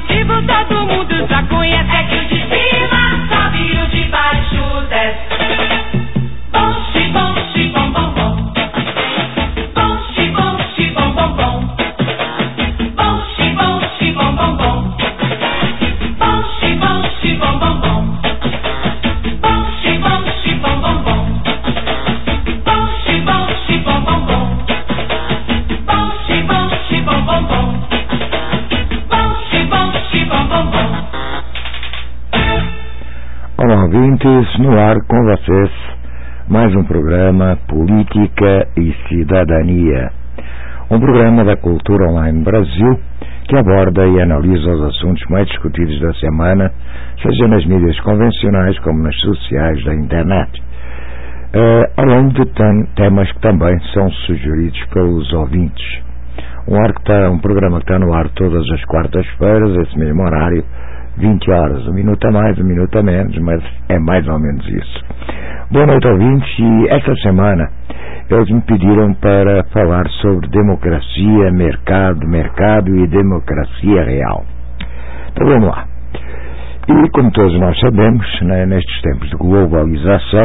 motivo todo mundo já conhece. É que o de cima sobe e o de baixo desce. Bom, xibom, xibom, bom, bom. Bom, xibom, xibom, bom, bom. Bom, xibom, xibom, bom, bom. Bom, xibom, xibom, bom, bom. Bom, xibom, xibom, bom, bom. Bom, xibom, xibom, bom, bom. Bom, xibom, xibom, bom, bom. Bom, xibom, xibom, bom, bom. Olá, ouvintes, no ar com vocês, mais um programa Política e Cidadania, um programa da Cultura Online Brasil que aborda e analisa os assuntos mais discutidos da semana, seja nas mídias convencionais como nas sociais da internet, além de temas que também são sugeridos pelos ouvintes. Um programa que está no ar todas as quartas-feiras, esse mesmo horário, 20 horas, um minuto a mais, um minuto a menos, mas é mais ou menos isso. Boa noite, ouvintes, e esta semana eles me pediram para falar sobre democracia, mercado e democracia real. Então vamos lá. E como todos nós sabemos, né, nestes tempos de globalização,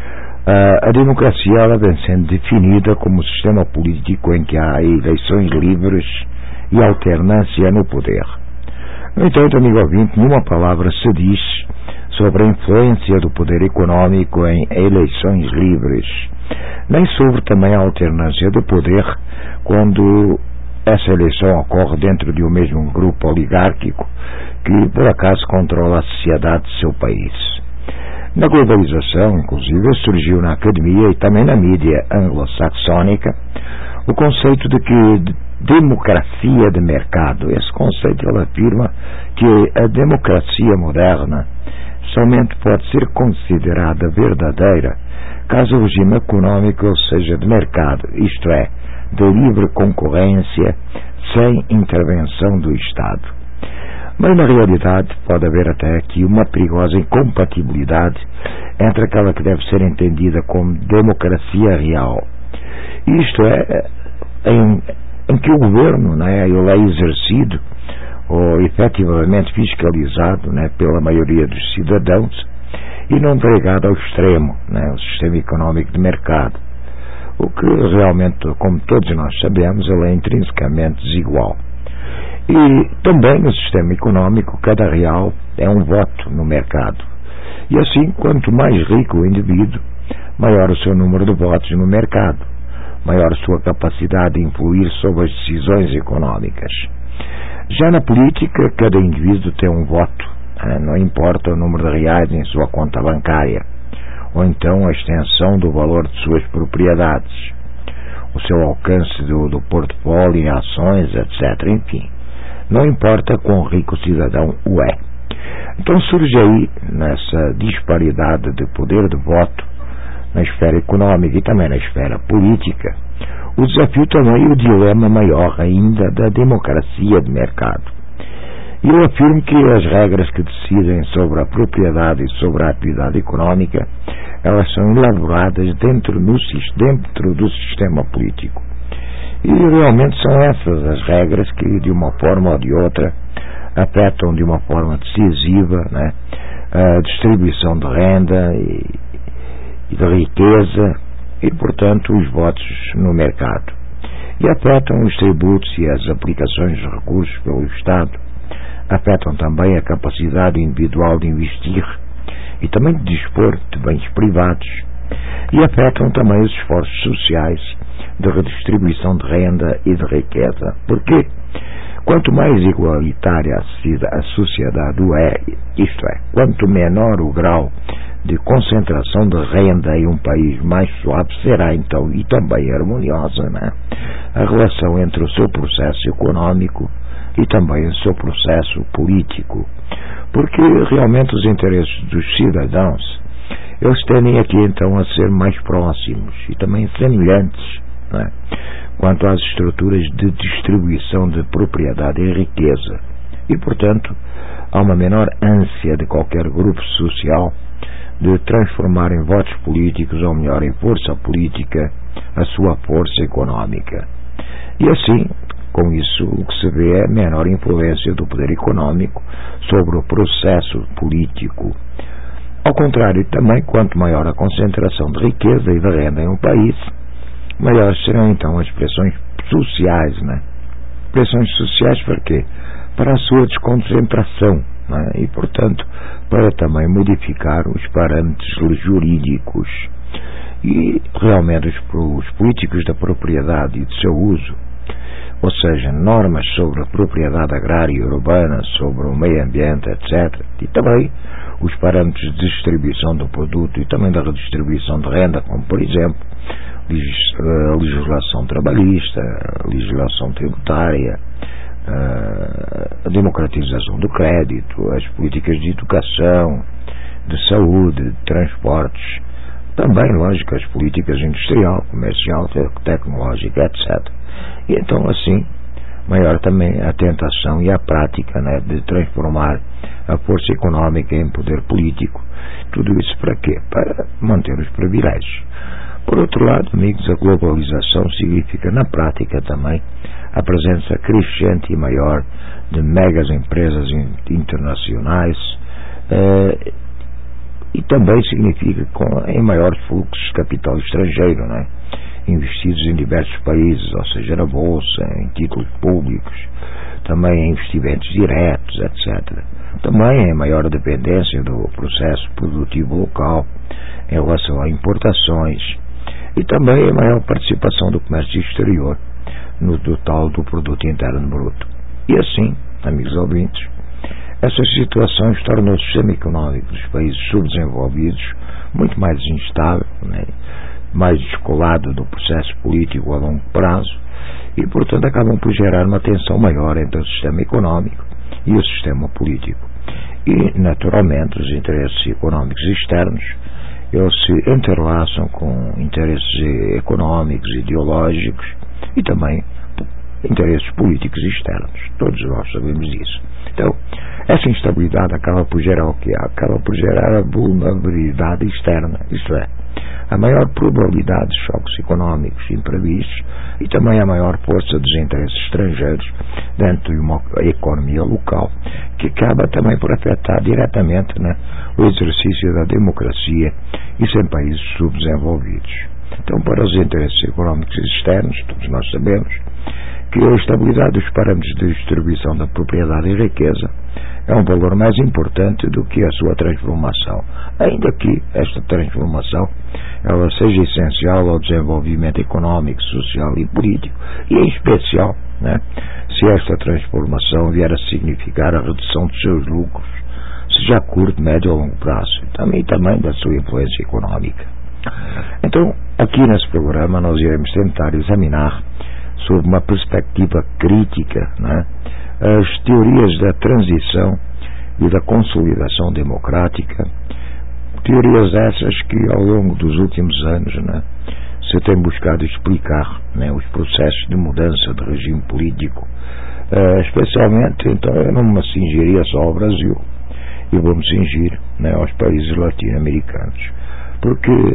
a democracia ela vem sendo definida como um sistema político em que há eleições livres e alternância no poder. No entanto, amigo ouvinte, nenhuma palavra se diz sobre a influência do poder econômico em eleições livres, nem sobre também a alternância do poder quando essa eleição ocorre dentro de um mesmo grupo oligárquico que, por acaso, controla a sociedade do seu país. Na globalização, inclusive, surgiu na academia e também na mídia anglo-saxónica o conceito de que democracia de mercado. Esse conceito ele afirma que a democracia moderna somente pode ser considerada verdadeira caso o regime econômico seja de mercado, isto é, de livre concorrência, sem intervenção do Estado. Mas na realidade pode haver até aqui uma perigosa incompatibilidade entre aquela que deve ser entendida como democracia real. Isto é, em que o governo, né, ele é exercido ou efetivamente fiscalizado, né, pela maioria dos cidadãos e não entregado ao extremo, né, o sistema económico de mercado, o que realmente, como todos nós sabemos, ele é intrinsecamente desigual. E também no sistema económico, cada real é um voto no mercado. E assim, quanto mais rico o indivíduo, maior o seu número de votos no mercado, maior a sua capacidade de influir sobre as decisões económicas. Já na política, cada indivíduo tem um voto, não importa o número de reais em sua conta bancária, ou então a extensão do valor de suas propriedades, o seu alcance do portfólio em ações, etc. Enfim, não importa quão rico o cidadão o é. Então surge aí, nessa disparidade de poder de voto, na esfera econômica e também na esfera política, o desafio também e o dilema maior ainda da democracia de mercado. E eu afirmo que as regras que decidem sobre a propriedade e sobre a atividade económica, elas são elaboradas dentro do sistema político. E realmente são essas as regras que, de uma forma ou de outra, afetam de uma forma decisiva, né, a distribuição de renda e de riqueza e, portanto, os votos no mercado. E afetam os tributos e as aplicações de recursos pelo Estado, afetam também a capacidade individual de investir e também de dispor de bens privados e afetam também os esforços sociais de redistribuição de renda e de riqueza. Porque quanto mais igualitária a sociedade é, isto é, quanto menor o grau de concentração de renda em um país, mais suave será então e também harmoniosa, né, a relação entre o seu processo econômico e também o seu processo político, porque realmente os interesses dos cidadãos eles tendem aqui então a ser mais próximos e também semelhantes, né, quanto às estruturas de distribuição de propriedade e riqueza e, portanto, há uma menor ânsia de qualquer grupo social de transformar em votos políticos, ou melhor, em força política, a sua força económica. E assim, Com isso, o que se vê é a menor influência do poder econômico sobre o processo político. Ao contrário, também, quanto maior a concentração de riqueza e de renda em um país, maiores serão então as pressões sociais, né? Pressões sociais para quê? Para a sua desconcentração, né? E, portanto, para também modificar os parâmetros jurídicos. E, realmente, os políticos da propriedade e do seu uso, ou seja, normas sobre a propriedade agrária e urbana, sobre o meio ambiente, etc., e também os parâmetros de distribuição do produto e também da redistribuição de renda, como, por exemplo, a legislação trabalhista, a legislação tributária, a democratização do crédito, as políticas de educação, de saúde, de transportes, também, lógico, as políticas industrial, comercial, tecnológica, etc. E então, assim, maior também a tentação e a prática, né, de transformar a força económica em poder político. Tudo isso para quê? Para manter os privilégios. Por outro lado, amigos, a globalização significa na prática também a presença crescente e maior de megas empresas internacionais e também significa em maiores fluxos de capital estrangeiro, né, investidos em diversos países, ou seja, na bolsa, em títulos públicos, também em investimentos diretos, etc. Também em maior dependência do processo produtivo local em relação a importações e também em maior participação do comércio exterior no total do produto interno bruto. E assim, amigos ouvintes, essas situações tornam o sistema económico dos países subdesenvolvidos muito mais instável, né, mais descolado do processo político a longo prazo e, portanto, acabam por gerar uma tensão maior entre o sistema económico e o sistema político. E, naturalmente, os interesses económicos externos, eles se interlaçam com interesses económicos, ideológicos e também interesses políticos externos. Todos nós sabemos disso. Então, essa instabilidade acaba por gerar o quê? Acaba por gerar a vulnerabilidade externa, isto é, a maior probabilidade de choques económicos imprevistos e também a maior força dos interesses estrangeiros dentro de uma economia local, que acaba também por afetar diretamente, né, o exercício da democracia, isso em países subdesenvolvidos. Então, para os interesses económicos externos, todos nós sabemos que a estabilidade dos parâmetros de distribuição da propriedade e riqueza é um valor mais importante do que a sua transformação, ainda que esta transformação ela seja essencial ao desenvolvimento económico, social e político, e em especial, né, se esta transformação vier a significar a redução dos seus lucros, seja a curto, médio ou longo prazo, e também da sua influência económica. Então, aqui nesse programa nós iremos tentar examinar sob uma perspectiva crítica, né, as teorias da transição e da consolidação democrática, teorias essas que ao longo dos últimos anos, né, se tem buscado explicar, né, os processos de mudança de regime político, especialmente, então eu não me cingiria só ao Brasil, e vou-me cingir, né, aos países latino-americanos, porque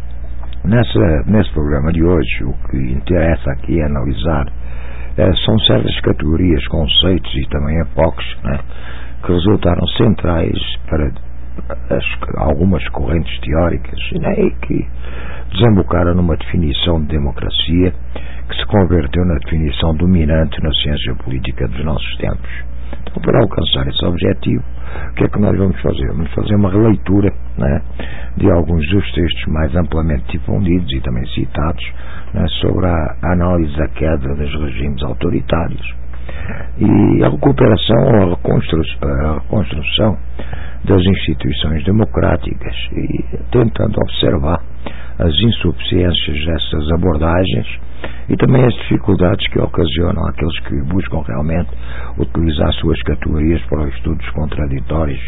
nesse programa de hoje o que interessa aqui é analisar são certas categorias, conceitos e também enfoques, né, que resultaram centrais para algumas correntes teóricas, né, e que desembocaram numa definição de democracia que se converteu na definição dominante na ciência política dos nossos tempos. Então, para alcançar esse objetivo, o que é que nós vamos fazer? Vamos fazer uma releitura, né, de alguns dos textos mais amplamente difundidos e também citados, né, sobre a análise da queda dos regimes autoritários e a recuperação ou a reconstrução das instituições democráticas e tentando observar as insuficiências dessas abordagens e também as dificuldades que ocasionam àqueles que buscam realmente utilizar suas categorias para os estudos contraditórios,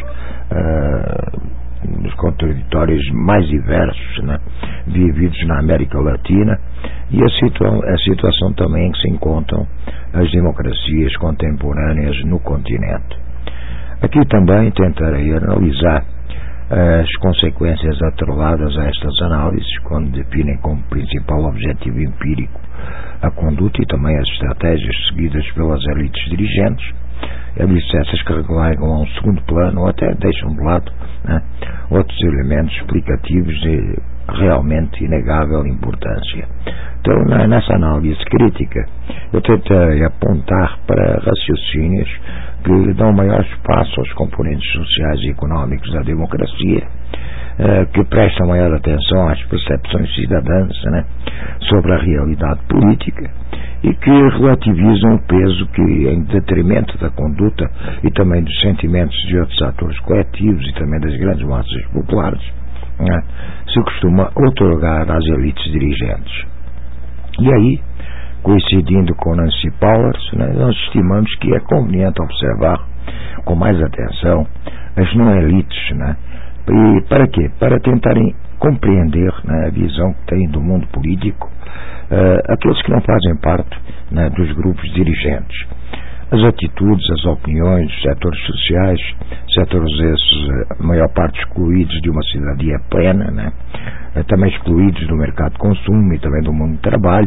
os contraditórios mais diversos, né, vividos na América Latina e a situação também em que se encontram as democracias contemporâneas no continente. Aqui também tentarei analisar as consequências atreladas a estas análises, quando definem como principal objetivo empírico a conduta e também as estratégias seguidas pelas elites dirigentes, elites essas que relegam a um segundo plano ou até deixam de lado, né, outros elementos explicativos de realmente inegável importância. Então, nessa análise crítica, eu tentei apontar para raciocínios que dão maior espaço aos componentes sociais e económicos da democracia, que prestam maior atenção às percepções cidadãs, né, sobre a realidade política e que relativizam o peso que, em detrimento da conduta e também dos sentimentos de outros atores coletivos e também das grandes massas populares, né, se costuma outorgar às elites dirigentes. E aí, coincidindo com Nancy Powers, né, nós estimamos que é conveniente observar com mais atenção as não-elites, né, e para quê? Para tentarem compreender, né, a visão que têm do mundo político aqueles que não fazem parte, né, dos grupos dirigentes. As atitudes, as opiniões dos setores sociais, setores esses, a maior parte excluídos de uma cidadania plena, né, também excluídos do mercado de consumo e também do mundo do trabalho,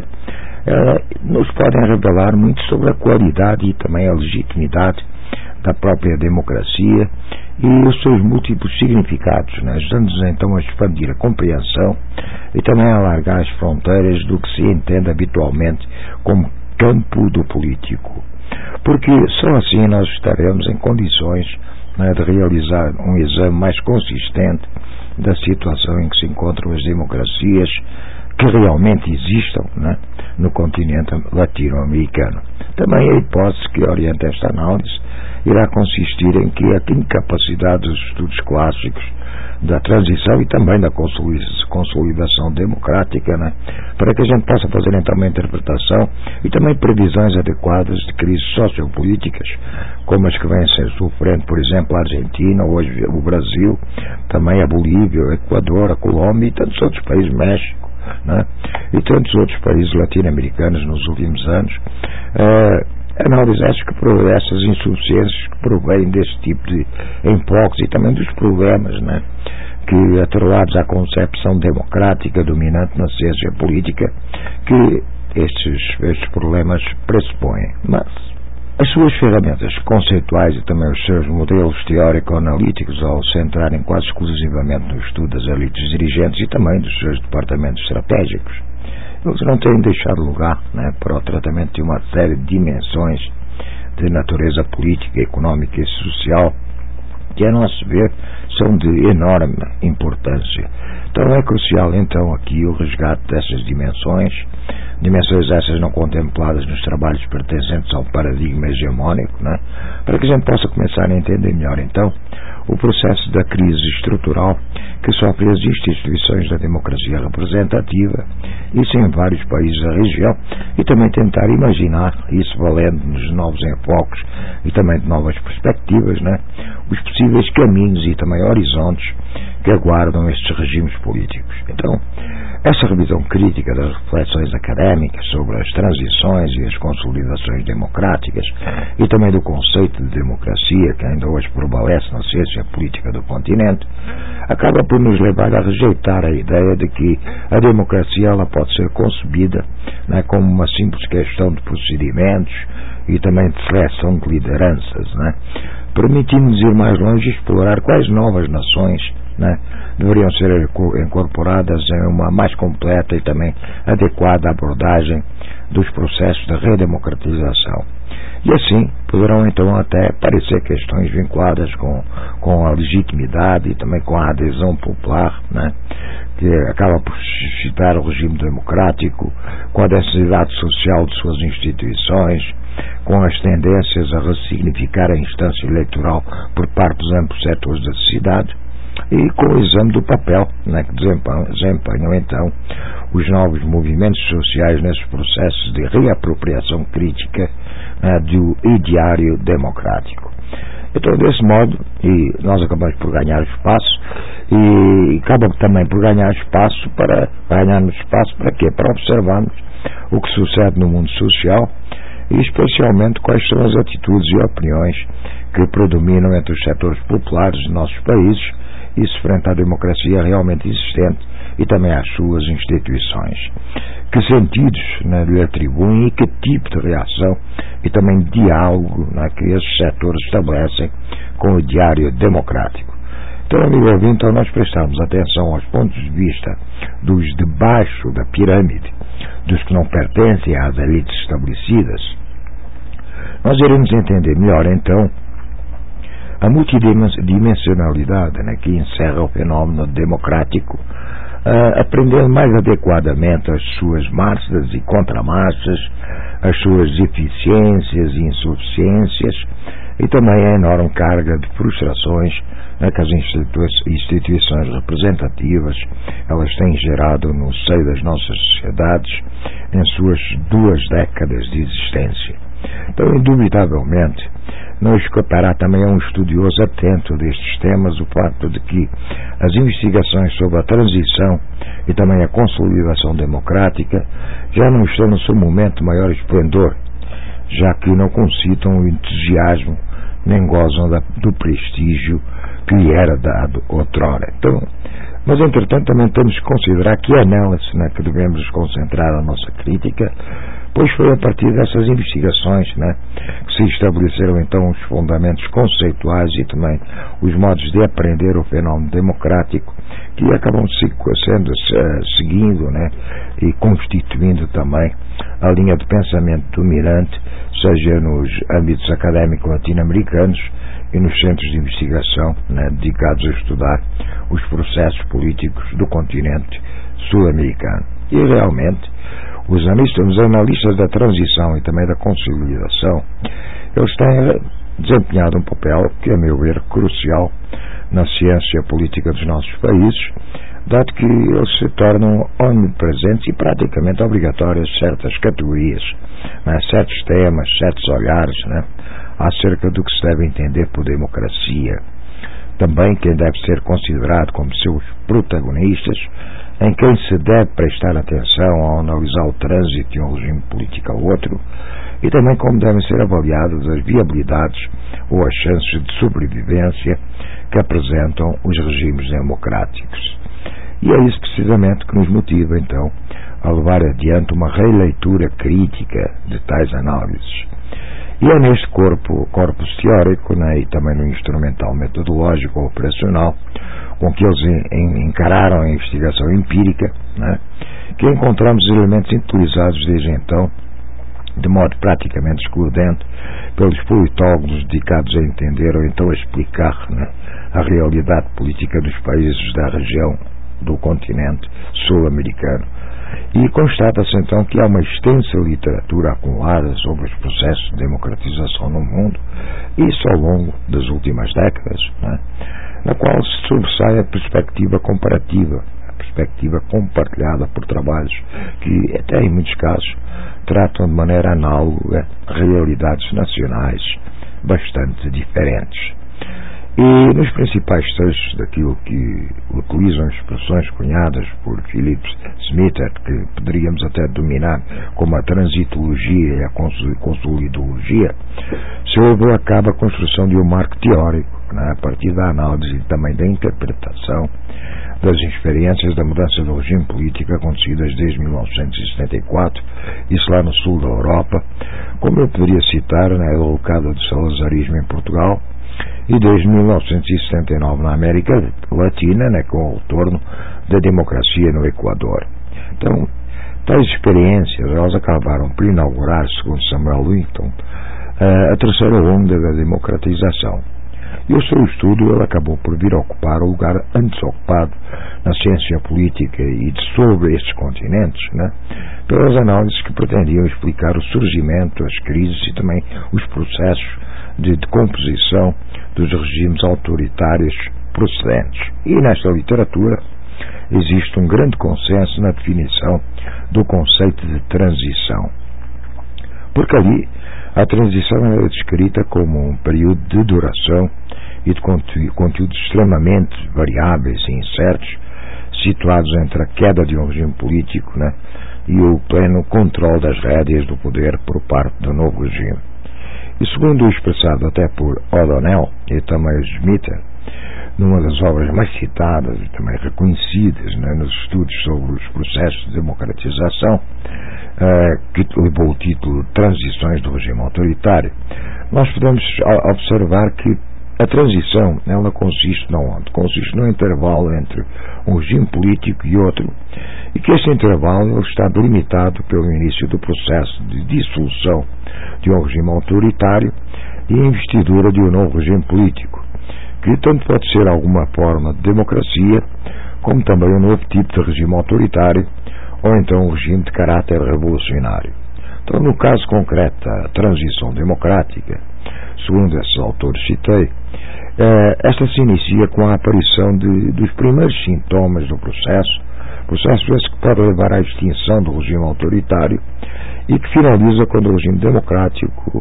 nos podem revelar muito sobre a qualidade e também a legitimidade da própria democracia e os seus múltiplos significados, né, ajudando-nos então a expandir a compreensão e também a alargar as fronteiras do que se entende habitualmente como campo do político. Porque só assim nós estaremos em condições, né, de realizar um exame mais consistente da situação em que se encontram as democracias que realmente existam, né, no continente latino-americano. Também a hipótese que orienta esta análise irá consistir em que a incapacidade dos estudos clássicos da transição e também da consolidação democrática, né, para que a gente possa fazer então uma interpretação e também previsões adequadas de crises sociopolíticas, como as que vêm ser sofrendo, por exemplo, a Argentina, hoje o Brasil, também a Bolívia, o Equador, a Colômbia e tantos outros países, México, né, e tantos outros países latino-americanos nos últimos anos, análise essas insuficiências que provêm deste tipo de enfoques e também dos problemas, né, que atrelados à concepção democrática dominante na ciência política que estes problemas pressupõem. Mas as suas ferramentas conceituais e também os seus modelos teórico-analíticos, ao centrarem quase exclusivamente no estudo das elites dirigentes e também dos seus departamentos estratégicos, eles não têm deixado lugar, né, para o tratamento de uma série de dimensões de natureza política, económica e social que, a nosso ver, são de enorme importância. Então é crucial, então, aqui o resgate dessas dimensões essas não contempladas nos trabalhos pertencentes ao paradigma hegemónico, né, para que a gente possa começar a entender melhor, então, o processo da crise estrutural que sofrem as instituições da democracia representativa, isso em vários países da região, e também tentar imaginar, isso valendo-nos de novos enfoques e também de novas perspectivas, né, os possíveis caminhos e também horizontes que aguardam estes regimes políticos. Então, essa revisão crítica das reflexões académicas sobre as transições e as consolidações democráticas e também do conceito de democracia que ainda hoje prevalece na ciência política do continente, acaba por nos levar a rejeitar a ideia de que a democracia ela pode ser concebida, né, como uma simples questão de procedimentos e também de seleção de lideranças, né, permitindo-nos ir mais longe e explorar quais novas nações, né, deveriam ser incorporadas em uma mais completa e também adequada abordagem dos processos de redemocratização. E assim poderão então até aparecer questões vinculadas com a legitimidade e também com a adesão popular, né, que acaba por suscitar o regime democrático, com a densidade social de suas instituições, com as tendências a ressignificar a instância eleitoral por parte dos amplos setores da sociedade, e com o exame do papel, né, que desempenham então os novos movimentos sociais nesses processos de reapropriação crítica, né, do ideário democrático. Então, desse modo, e nós acabamos por ganhar espaço, e acaba também por ganharmos espaço para quê? Para observarmos o que sucede no mundo social, e especialmente quais são as atitudes e opiniões que predominam entre os setores populares de nossos países, isso frente à democracia realmente existente e também às suas instituições. Que sentidos lhe atribuem e que tipo de reação e também diálogo que esses setores estabelecem com o diário democrático. Então, amigo ouvinte, ao nós prestarmos atenção aos pontos de vista dos de baixo da pirâmide, dos que não pertencem às elites estabelecidas, nós iremos entender melhor, então, a multidimensionalidade que encerra o fenómeno democrático, aprendendo mais adequadamente as suas marchas e contramarchas, as suas eficiências e insuficiências e também a enorme carga de frustrações que as instituições representativas elas têm gerado no seio das nossas sociedades em suas 2 décadas de existência. Então, indubitavelmente, não escapará também a um estudioso atento destes temas o facto de que as investigações sobre a transição e também a consolidação democrática já não estão no seu momento de maior esplendor, já que não concitam o entusiasmo nem gozam do prestígio que lhe era dado outrora. Então, mas, entretanto, também temos que considerar que é nelas que devemos concentrar a nossa crítica, pois foi a partir dessas investigações que se estabeleceram então os fundamentos conceituais e também os modos de aprender o fenómeno democrático que acabam seguindo e constituindo também a linha de pensamento dominante, seja nos âmbitos académicos latino-americanos e nos centros de investigação dedicados a estudar os processos políticos do continente sul-americano. E realmente os analistas da transição e também da consolidação, eles têm desempenhado um papel que, a meu ver, crucial na ciência política dos nossos países, dado que eles se tornam omnipresentes e praticamente obrigatórias certas categorias, certos temas, certos olhares acerca do que se deve entender por democracia. Também quem deve ser considerado como seus protagonistas, em quem se deve prestar atenção ao analisar o trânsito de um regime político ao outro, e também como devem ser avaliadas as viabilidades ou as chances de sobrevivência que apresentam os regimes democráticos. E é isso precisamente que nos motiva, então, a levar adiante uma releitura crítica de tais análises. E é neste corpus teórico e também no instrumental metodológico ou operacional com que eles encararam a investigação empírica, que encontramos os elementos utilizados desde então, de modo praticamente excludente, pelos politólogos dedicados a entender ou então a explicar a realidade política dos países da região do continente sul-americano. E constata-se então que há uma extensa literatura acumulada sobre os processos de democratização no mundo, isso ao longo das últimas décadas, na qual se sobressai a perspectiva comparativa, a perspectiva compartilhada por trabalhos que, até em muitos casos, tratam de maneira análoga realidades nacionais bastante diferentes. E nos principais textos daquilo que utilizam expressões cunhadas por Philip Smither, que poderíamos até dominar como a transitologia e a consolidologia, se levou a cabo a construção de um marco teórico, a partir da análise e também da interpretação das experiências da mudança do regime político acontecidas desde 1974, isso lá no sul da Europa, como eu poderia citar na derrocada do salazarismo em Portugal, e desde 1979 na América Latina, com o retorno da democracia no Equador. Então, tais experiências elas acabaram por inaugurar, segundo Samuel Huntington, a terceira onda da democratização. E o seu estudo ele acabou por vir a ocupar o lugar antes ocupado na ciência política e sobre estes continentes, pelas análises que pretendiam explicar o surgimento, as crises e também os processos de decomposição dos regimes autoritários procedentes. E nesta literatura existe um grande consenso na definição do conceito de transição, porque ali a transição é descrita como um período de duração e de conteúdos extremamente variáveis e incertos, situados entre a queda de um regime político e o pleno controle das rédeas do poder por parte do novo regime. E segundo o expressado até por O'Donnell e também Schmitter, numa das obras mais citadas e também reconhecidas, né, nos estudos sobre os processos de democratização, que levou o título Transições do Regime Autoritário, nós podemos observar que a transição, ela consiste num intervalo entre um regime político e outro, e que este intervalo está delimitado pelo início do processo de dissolução de um regime autoritário e a investidura de um novo regime político, que tanto pode ser alguma forma de democracia, como também um novo tipo de regime autoritário, ou então um regime de caráter revolucionário. Então, no caso concreto da transição democrática, segundo esses autores citei, esta se inicia com a aparição dos primeiros sintomas do processo esse que pode levar à extinção do regime autoritário e que finaliza quando o regime democrático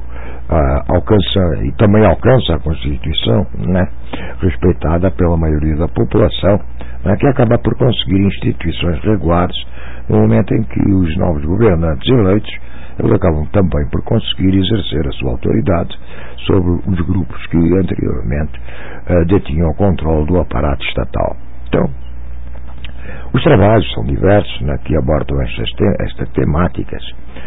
alcança a Constituição, né, respeitada pela maioria da população, né, que acaba por conseguir instituições regulares no momento em que os novos governantes eleitos eles acabam também por conseguir exercer a sua autoridade sobre os grupos que anteriormente detinham o controle do aparato estatal. Então, os trabalhos são diversos, né, que abordam estas temáticas.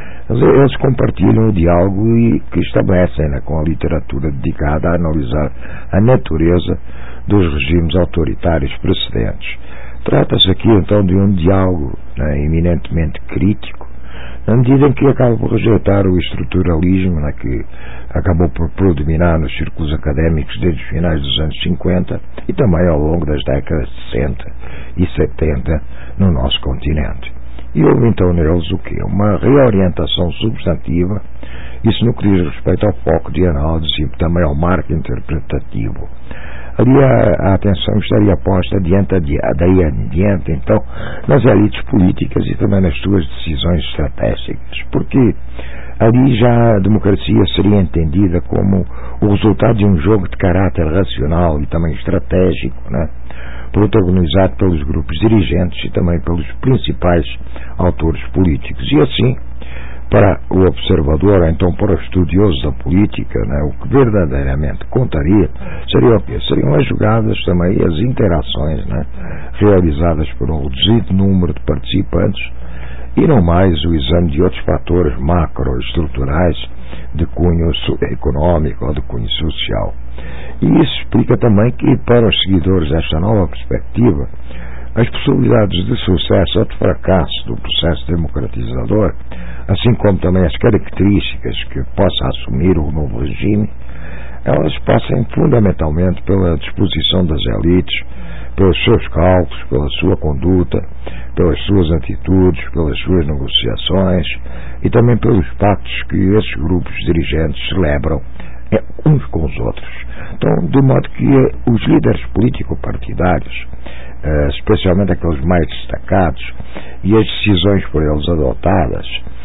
Eles compartilham o diálogo que estabelecem, né, com a literatura dedicada a analisar a natureza dos regimes autoritários precedentes. Trata-se aqui então de um diálogo, né, eminentemente crítico, na medida em que acaba por rejeitar o estruturalismo, né, que acabou por predominar nos círculos académicos desde os finais dos anos 50 e também ao longo das décadas de 60 e 70 no nosso continente. E houve então neles o quê? Uma reorientação substantiva, isso no que diz respeito ao foco de análise e também ao marco interpretativo. Ali a atenção estaria posta daí adiante, então, nas elites políticas e também nas suas decisões estratégicas, porque ali já a democracia seria entendida como o resultado de um jogo de caráter racional e também estratégico, né, protagonizado pelos grupos dirigentes e também pelos principais autores políticos. E assim, para o observador, então para o estudioso da política, né, o que verdadeiramente contaria seria o quê? Seriam as jogadas também, as interações, né, realizadas por um reduzido número de participantes e não mais o exame de outros fatores macroestruturais de cunho económico ou de cunho social. E isso explica também que, para os seguidores desta nova perspectiva, as possibilidades de sucesso ou de fracasso do processo democratizador, assim como também as características que possa assumir o novo regime, elas passam fundamentalmente pela disposição das elites, pelos seus cálculos, pela sua conduta, pelas suas atitudes, pelas suas negociações e também pelos pactos que esses grupos dirigentes celebram uns com os outros. Então, de modo que os líderes político-partidários, especialmente aqueles mais destacados, e as decisões por eles adotadas,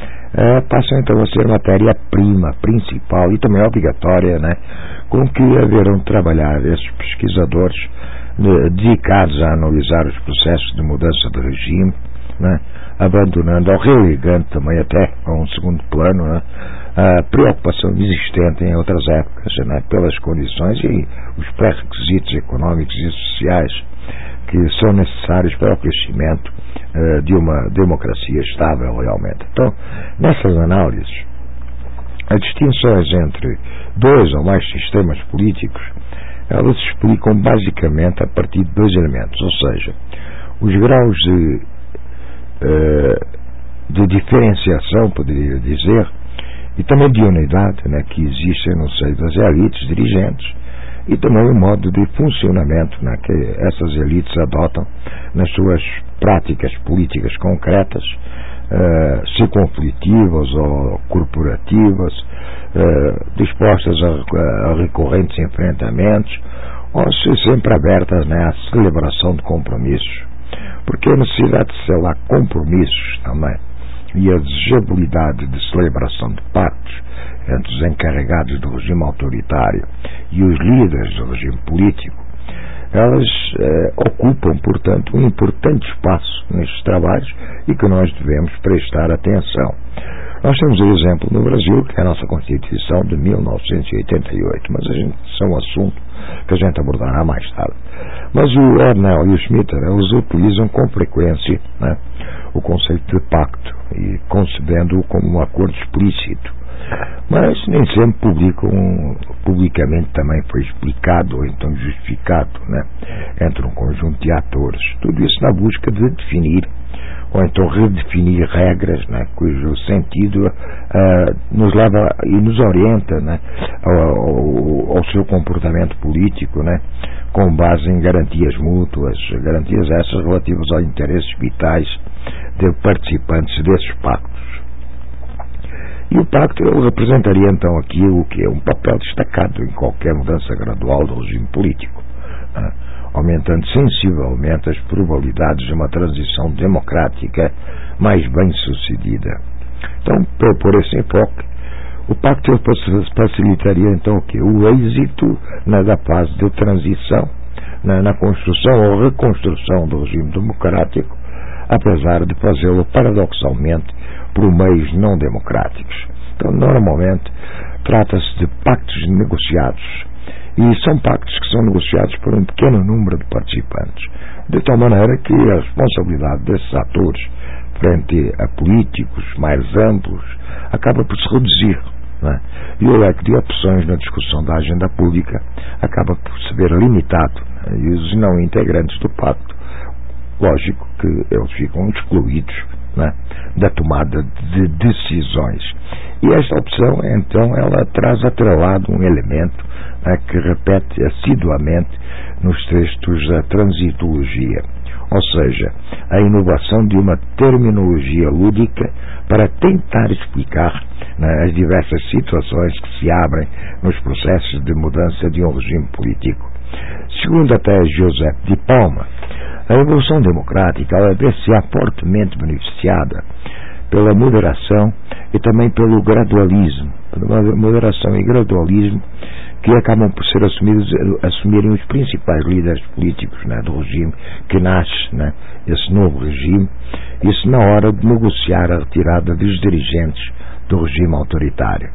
passam então a ser matéria-prima principal e também obrigatória, né, com que haverão de trabalhar esses pesquisadores dedicados a analisar os processos de mudança de regime, né, abandonando ou relegando também até a um segundo plano, né, a preocupação existente em outras épocas, né, pelas condições e os pré-requisitos económicos e sociais que são necessários para o crescimento de uma democracia estável realmente. Então, nessas análises, as distinções entre dois ou mais sistemas políticos, elas se explicam basicamente a partir de dois elementos, ou seja, os graus de diferenciação, poderia dizer, e também de unidade, né, que existem no seio das elites dirigentes, e também o modo de funcionamento, né, que essas elites adotam nas suas práticas políticas concretas, se conflitivas ou corporativas, dispostas a recorrentes enfrentamentos, ou se sempre abertas, né, à celebração de compromissos. Porque a necessidade de selar compromissos também e a desejabilidade de celebração de pactos entre os encarregados do regime autoritário e os líderes do regime político elas ocupam, portanto, um importante espaço nestes trabalhos e que nós devemos prestar atenção. Nós temos o exemplo no Brasil, que é a nossa Constituição de 1988, mas isso é um assunto que a gente abordará mais tarde. Mas o Ernell e o Schmitter, eles utilizam com frequência, né, o conceito de pacto, e concebendo-o como um acordo explícito. Mas nem sempre publicamente também foi explicado ou então justificado, né, entre um conjunto de atores. Tudo isso na busca de definir ou então redefinir regras, né, cujo sentido nos leva e nos orienta, né, ao seu comportamento político, né, com base em garantias mútuas, garantias essas relativas aos interesses vitais de participantes desses pactos. E o pacto ele representaria então aqui o que é um papel destacado em qualquer mudança gradual do regime político, né, aumentando sensivelmente as probabilidades de uma transição democrática mais bem sucedida. Então, por esse enfoque, o pacto facilitaria então o quê? O êxito da fase de transição, na construção ou reconstrução do regime democrático, apesar de fazê-lo paradoxalmente por meios não democráticos. Então, normalmente, trata-se de pactos negociados, e são pactos que são negociados por um pequeno número de participantes, de tal maneira que a responsabilidade desses atores frente a políticos mais amplos acaba por se reduzir, né? E o leque de opções na discussão da agenda pública acaba por se ver limitado, né? E os não integrantes do pacto, lógico que eles ficam excluídos, né, da tomada de decisões. E esta opção, então, ela traz atrelado um elemento, né, que repete assiduamente nos textos da transitologia, ou seja, a inovação de uma terminologia lúdica para tentar explicar, né, as diversas situações que se abrem nos processos de mudança de um regime político. Segundo até Joseph de Palma, a evolução democrática ela vê-se-á fortemente beneficiada pela moderação e também pelo gradualismo, moderação e gradualismo que acabam por ser assumirem os principais líderes políticos, né, do regime que nasce, né, esse novo regime, isso na hora de negociar a retirada dos dirigentes do regime autoritário.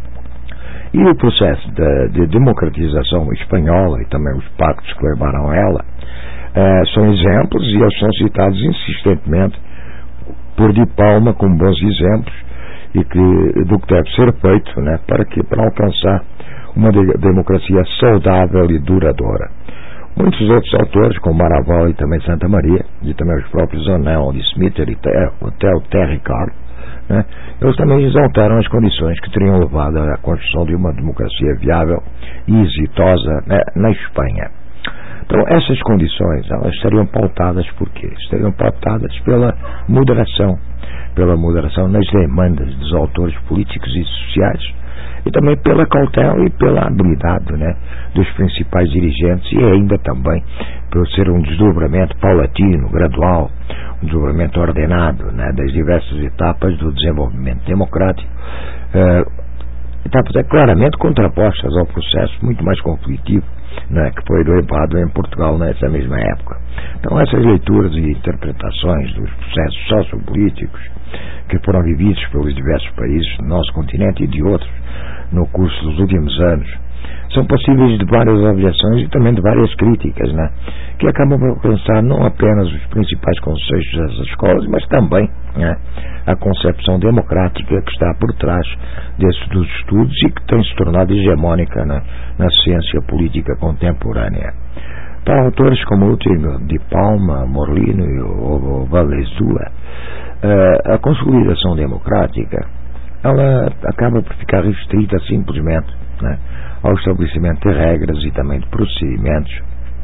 E o processo de democratização espanhola e também os pactos que levaram a ela são exemplos e eles são citados insistentemente por de Palma como bons exemplos e do que deve ser feito, né, para alcançar uma democracia saudável e duradoura. Muitos outros autores, como Maraval e também Santa Maria, e também os próprios Ernell e Schmitter e Theo Ricard, né, eles também exaltaram as condições que teriam levado à construção de uma democracia viável e exitosa, né, na Espanha. Então, essas condições, elas estariam pautadas por quê? Estariam pautadas pela moderação nas demandas dos autores políticos e sociais, e também pela cautela e pela habilidade, né, dos principais dirigentes, e ainda também por ser um desdobramento paulatino, gradual, um desdobramento ordenado, né, das diversas etapas do desenvolvimento democrático, etapas claramente contrapostas ao processo muito mais conflitivo, né, que foi levado em Portugal nessa mesma época. Então, essas leituras e interpretações dos processos sociopolíticos que foram vividos pelos diversos países do nosso continente e de outros no curso dos últimos anos são passíveis de várias avaliações e também de várias críticas, né, que acabam por alcançar não apenas os principais conceitos das escolas, mas também, né, a concepção democrática que está por trás dos estudos e que tem se tornado hegemónica, né, na ciência política contemporânea. Para autores como o de Palma, Morlino e o Valesua, a consolidação democrática ela acaba por ficar restrita simplesmente, né, ao estabelecimento de regras e também de procedimentos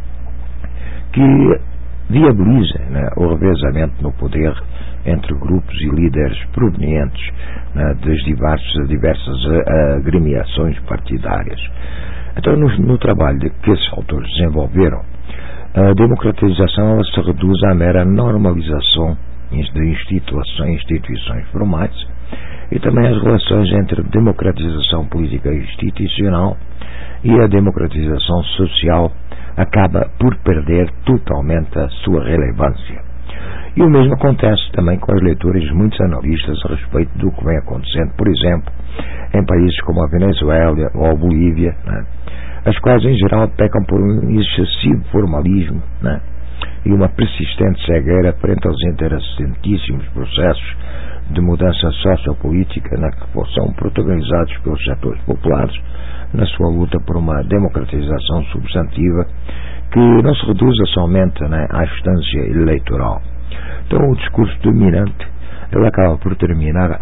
que viabilizem, né, o revezamento no poder entre grupos e líderes provenientes, né, das diversas agremiações partidárias. Então, no trabalho que esses autores desenvolveram, a democratização ela se reduz à mera normalização de instituições formais e também as relações entre democratização política e institucional e a democratização social acaba por perder totalmente a sua relevância. E o mesmo acontece também com as leituras de muitos analistas a respeito do que vem acontecendo, por exemplo, em países como a Venezuela ou a Bolívia, né, as quais em geral pecam por um excessivo formalismo, né, e uma persistente cegueira frente aos interessantíssimos processos de mudança sociopolítica, né, que são protagonizados pelos setores populares na sua luta por uma democratização substantiva que não se reduza somente, né, à instância eleitoral. Então o discurso dominante ele acaba por terminar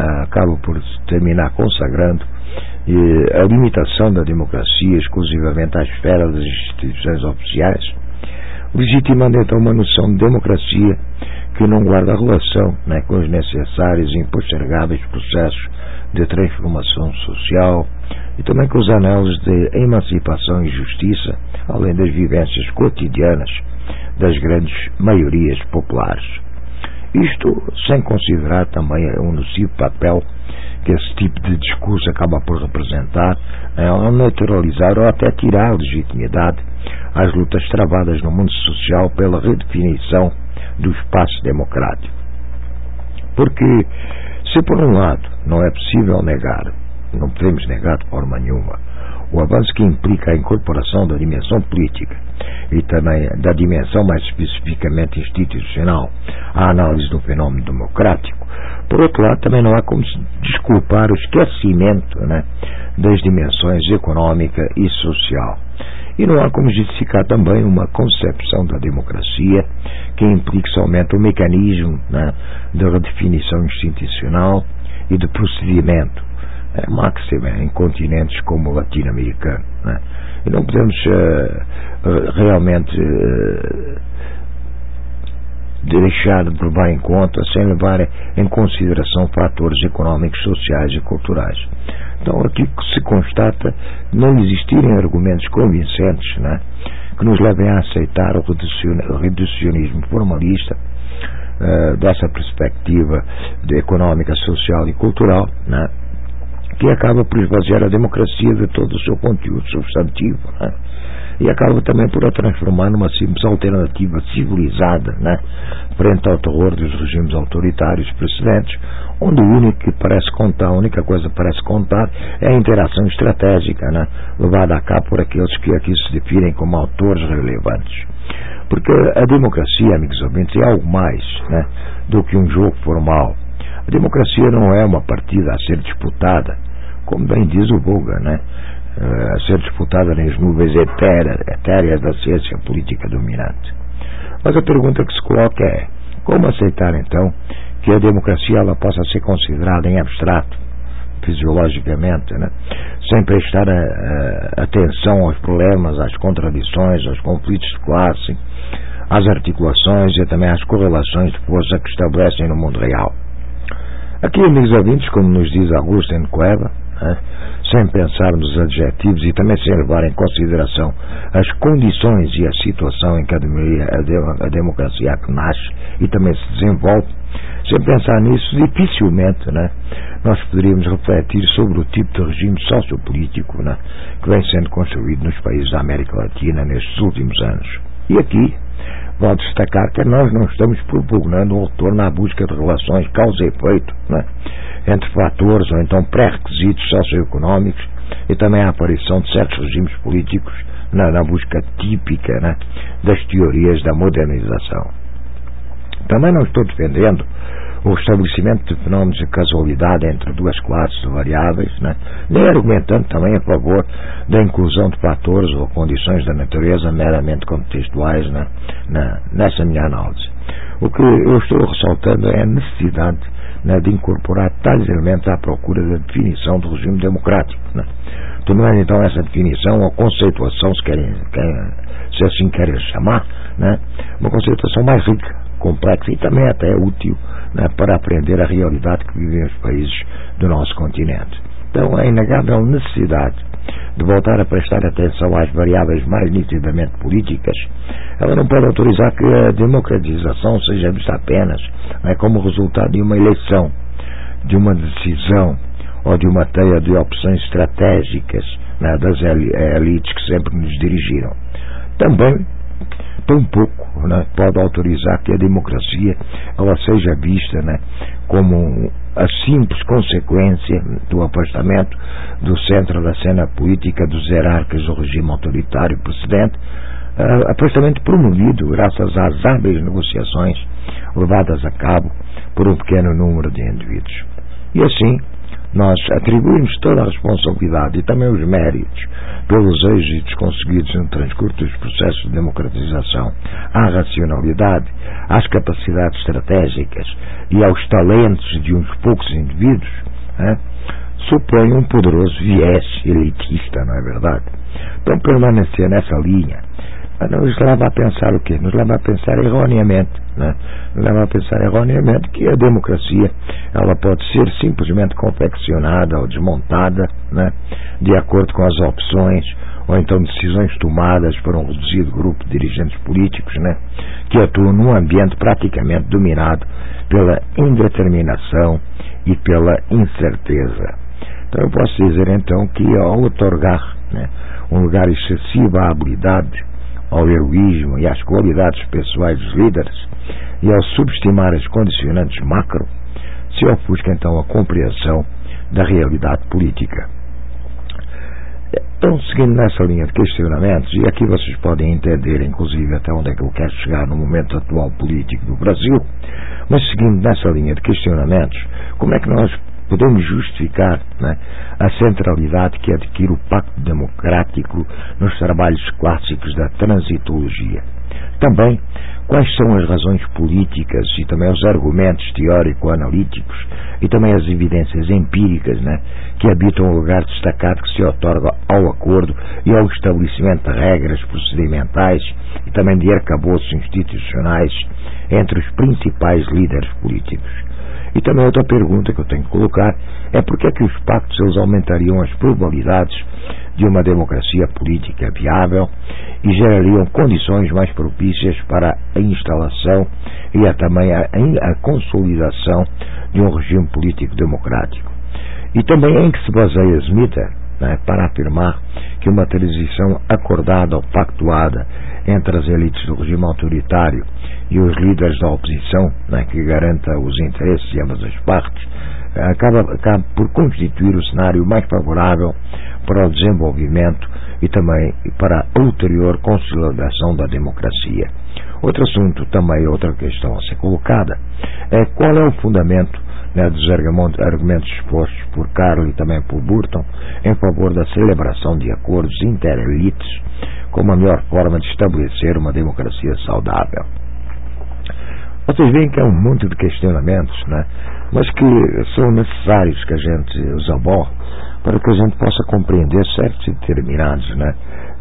consagrando a limitação da democracia exclusivamente à esfera das instituições oficiais, legitimando então uma noção de democracia que não guarda relação, né, com os necessários e impostergáveis processos de transformação social e também com os anelos de emancipação e justiça, além das vivências cotidianas das grandes maiorias populares. Isto sem considerar também o nocivo papel que esse tipo de discurso acaba por representar ao neutralizar ou até tirar legitimidade às lutas travadas no mundo social pela redefinição do espaço democrático. Porque, se por um lado não é possível negar, não podemos negar de forma nenhuma, o avanço que implica a incorporação da dimensão política e também da dimensão mais especificamente institucional à análise do fenómeno democrático, por outro lado também não há como desculpar o esquecimento, né, das dimensões económica e social. E não há como justificar também uma concepção da democracia que implique somente o mecanismo, né, de redefinição institucional e de procedimento, máxima em continentes como o latino-americano, né? E não podemos realmente deixar de levar em conta, sem levar em consideração fatores económicos, sociais e culturais. Então aqui se constata não existirem argumentos convincentes, né, que nos levem a aceitar o reducionismo formalista dessa perspectiva económica, social e cultural, né, que acaba por esvaziar a democracia de todo o seu conteúdo substantivo, né? E acaba também por a transformar numa simples alternativa civilizada, né, frente ao terror dos regimes autoritários precedentes, onde a única coisa que parece contar é a interação estratégica, né, levada a cabo por aqueles que aqui se definem como autores relevantes. Porque a democracia, amigos ouvintes, é algo mais, né, do que um jogo formal. A democracia não é uma partida a ser disputada, como bem diz o Boga, né, a ser disputada nas nuvens etéreas da ciência política dominante. Mas a pergunta que se coloca é: como aceitar então que a democracia ela possa ser considerada em abstrato, fisiologicamente, né, sem prestar atenção aos problemas, às contradições, aos conflitos de classe, às articulações e também às correlações de força que estabelecem no mundo real? Aqui, amigos ouvintes, como nos diz Agustín Cueva, sem pensar nos adjetivos e também sem levar em consideração as condições e a situação em que a democracia nasce e também se desenvolve, sem pensar nisso, dificilmente, né, nós poderíamos refletir sobre o tipo de regime sociopolítico, né, que vem sendo construído nos países da América Latina nestes últimos anos. E aqui vale destacar que nós não estamos propugnando um retorno à busca de relações causa e efeito, né, entre fatores ou então pré-requisitos socioeconómicos e também a aparição de certos regimes políticos na busca típica, né, das teorias da modernização. Também não estou defendendo o estabelecimento de fenómenos de casualidade entre duas classes de variáveis, né, nem argumentando também a favor da inclusão de fatores ou condições da natureza meramente contextuais, né, nessa minha análise. O que eu estou ressaltando é a necessidade, né, de incorporar tais elementos à procura da definição do regime democrático, né, tomando então essa definição ou conceituação, se assim querem chamar, né, uma conceituação mais rica, complexa e também até útil, né, para aprender a realidade que vivem os países do nosso continente. Então a inegável necessidade de voltar a prestar atenção às variáveis mais nitidamente políticas, ela não pode autorizar que a democratização seja vista apenas, né, como resultado de uma eleição, de uma decisão ou de uma teia de opções estratégicas, né, das elites que sempre nos dirigiram. também tampouco, né, pode autorizar que a democracia ela seja vista, né, como a simples consequência do afastamento do centro da cena política dos hierarcas do regime autoritário precedente, afastamento promovido graças às hábeis negociações levadas a cabo por um pequeno número de indivíduos. E assim, nós atribuímos toda a responsabilidade e também os méritos pelos êxitos conseguidos no transcurso dos processos de democratização à racionalidade, às capacidades estratégicas e aos talentos de uns poucos indivíduos, supõe um poderoso viés elitista, não é verdade? Então, permanecer nessa linha nos leva a pensar o quê? Nos leva a pensar erroneamente, né? Nos leva a pensar erroneamente que a democracia ela pode ser simplesmente confeccionada ou desmontada, né, de acordo com as opções ou então decisões tomadas por um reduzido grupo de dirigentes políticos, né, que atuam num ambiente praticamente dominado pela indeterminação e pela incerteza. Então eu posso dizer então que ao otorgar, né, um lugar excessivo à habilidade, ao heroísmo e às qualidades pessoais dos líderes e ao subestimar as condicionantes macro, se ofusca então a compreensão da realidade política. Então, seguindo nessa linha de questionamentos, e aqui vocês podem entender inclusive até onde é que eu quero chegar no momento atual político do Brasil, mas seguindo nessa linha de questionamentos, como é que nós podemos justificar, né, a centralidade que adquire o Pacto Democrático nos trabalhos clássicos da transitologia? Também, quais são as razões políticas e também os argumentos teórico-analíticos e também as evidências empíricas, né, que habitam o lugar destacado que se otorga ao acordo e ao estabelecimento de regras procedimentais e também de arcabouços institucionais entre os principais líderes políticos? E também outra pergunta que eu tenho que colocar é por que é que os pactos eles aumentariam as probabilidades de uma democracia política viável e gerariam condições mais propícias para a instalação e também a consolidação de um regime político democrático. E também em que se baseia Smith, né, para afirmar que uma transição acordada ou pactuada entre as elites do regime autoritário e os líderes da oposição, né, que garanta os interesses de ambas as partes, acaba por constituir o cenário mais favorável para o desenvolvimento e também para a ulterior consolidação da democracia. Outro assunto, também outra questão a ser colocada, é qual é o fundamento, né, dos argumentos expostos por Carlo e também por Burton em favor da celebração de acordos interelites como a melhor forma de estabelecer uma democracia saudável. Vocês veem que é um monte de questionamentos, né, mas que são necessários que a gente os aborde para que a gente possa compreender certos e determinados, né,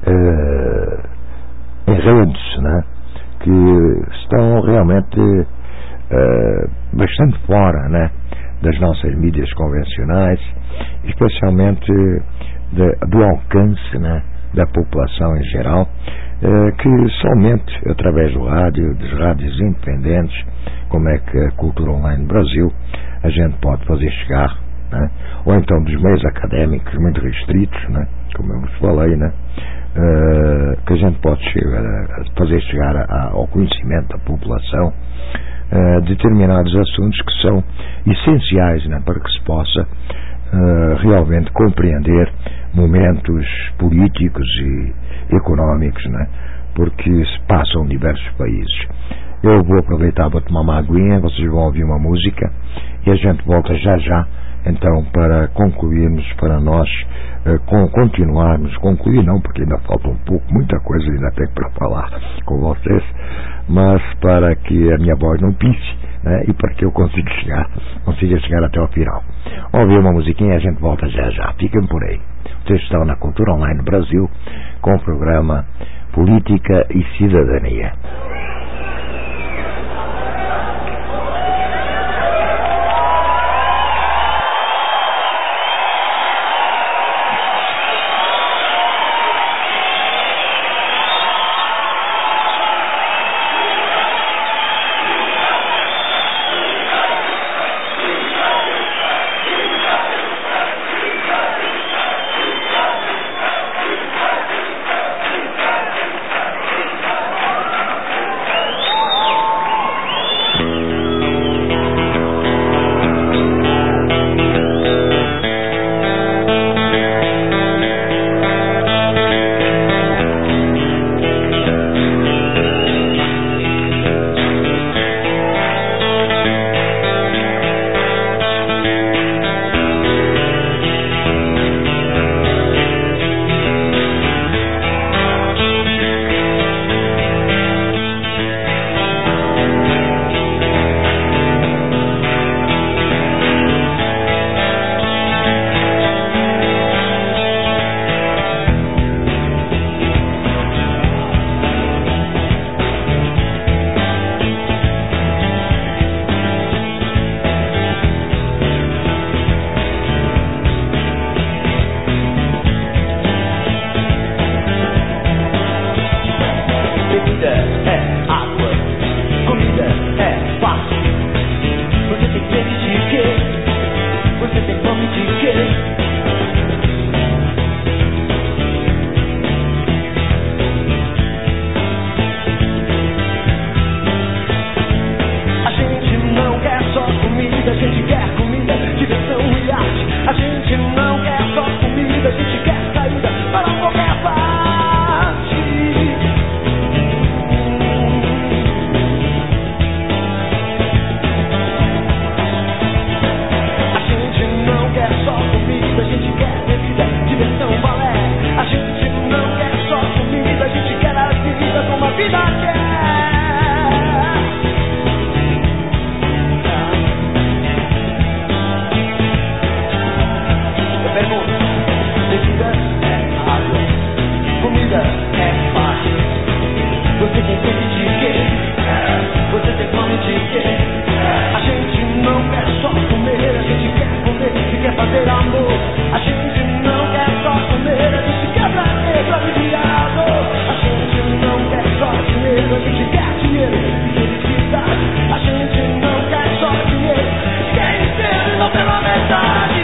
enredos, né, que estão realmente bastante fora, né, das nossas mídias convencionais, especialmente do alcance, né, da população em geral, que somente através do rádio, dos rádios independentes, como é que a Cultura Online Brasil, a gente pode fazer chegar, né, ou então dos meios académicos muito restritos, né, como eu vos falei, né, que a gente pode fazer chegar ao conhecimento da população determinados assuntos que são essenciais, né, para que se possa realmente compreender momentos políticos e económicos, né, porque se passam em diversos países. Eu vou aproveitar para tomar uma aguinha, vocês vão ouvir uma música e a gente volta já então para concluirmos, para nós continuarmos, concluir não, porque ainda falta um pouco, muita coisa ainda tem para falar com vocês, mas para que a minha voz não pisse, né, e para que eu consiga chegar até o final. Vamos ouvir uma musiquinha e a gente volta já. Fiquem por aí. Vocês estão na Cultura Online Brasil com o programa Política e Cidadania. vida quer. Eu pergunto, bebida é água, comida é paz. Você tem sede de quê? Você tem fome de quê? A gente não quer só comer, a gente quer comer e quer fazer amor. A gente não quer só comer, a gente quer prazer pra aliviar a dor. A gente não quer só dinheiro, a gente quer dinheiro e felicidade. A gente não quer só dinheiro, quer inteiro e não pela metade.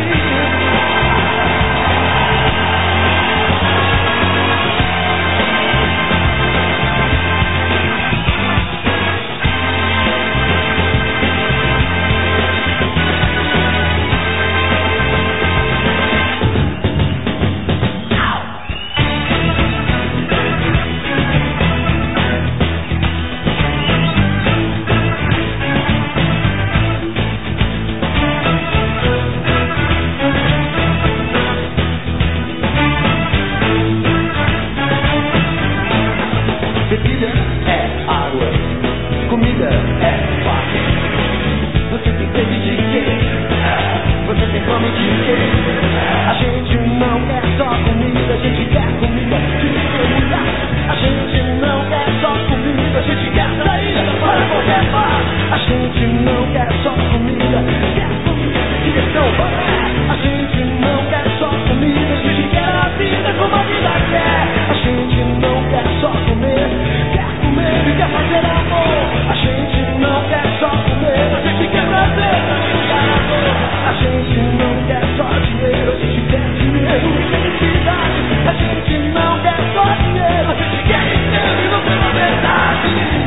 Bebida é água, comida é paz. Você tem sede de quê? Você tem fome de quê? A gente não quer só comida, a gente quer comida de mulher. A gente não quer só comida, a gente quer sair para qualquer bar. A gente não quer só comida, quer comida de diversão. A gente não quer só comida, a gente quer a vida como a vida quer. A gente não quer só comer, quer comer e quer fazer amor. A gente não quer só comer, a gente quer prazer pra aliviar a dor. A gente não quer só dinheiro, a gente quer dinheiro e felicidade. A gente não quer só dinheiro, a gente quer inteiro e não pela metade.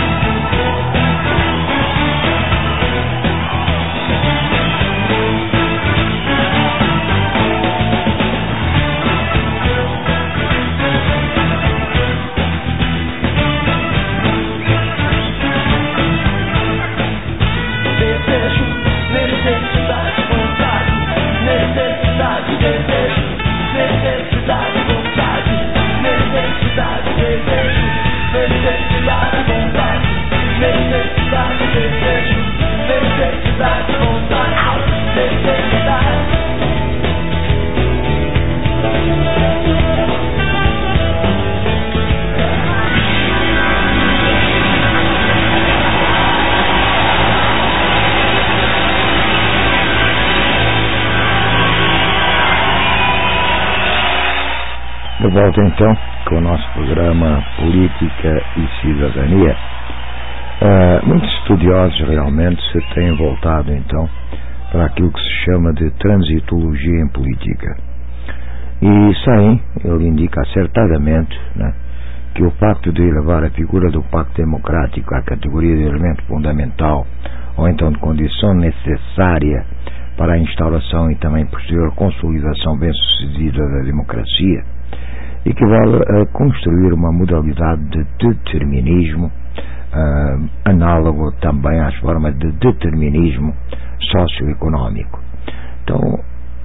De volta então com o nosso programa Política e Cidadania. Muitos estudiosos realmente se têm voltado então para aquilo que se chama de transitologia em política. E Sain, ele indica acertadamente, né, que o facto de elevar a figura do pacto democrático à categoria de elemento fundamental ou então de condição necessária para a instauração e também posterior consolidação bem-sucedida da democracia equivale a construir uma modalidade de determinismo análogo também às formas de determinismo socioeconómico. Então,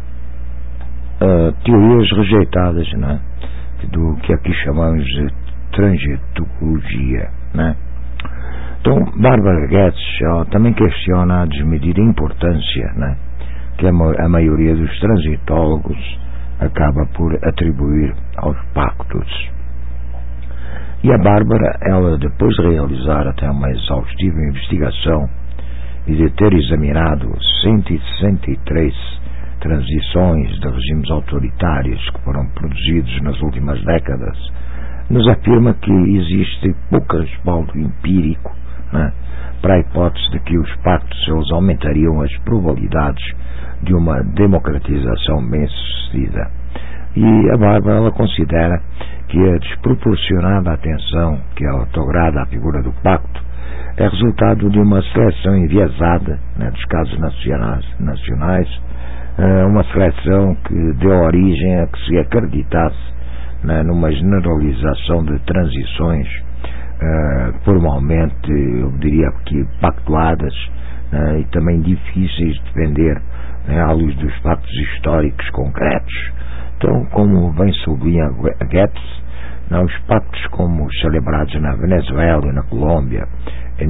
teorias rejeitadas, né, do que aqui chamamos de transitologia, né? Então, Barbara Goetz também questiona a desmedida importância, né, que a maioria dos transitólogos acaba por atribuir aos pactos. E a Bárbara, ela depois de realizar até uma exaustiva investigação e de ter examinado 163 transições de regimes autoritários que foram produzidos nas últimas décadas, nos afirma que existe pouco respaldo empírico, né, para a hipótese de que os pactos eles aumentariam as probabilidades de uma democratização bem-sucedida. E a Bárbara, ela considera que a desproporcionada atenção que é otorgada à figura do pacto é resultado de uma seleção enviesada, né, dos casos nacionais, uma seleção que deu origem a que se acreditasse, né, numa generalização de transições formalmente, eu diria que pactuadas, né, e também difíceis de defender, né, à luz dos fatos históricos concretos. Então, como bem sublinha Goetz, Os pactos como os celebrados na Venezuela e na Colômbia em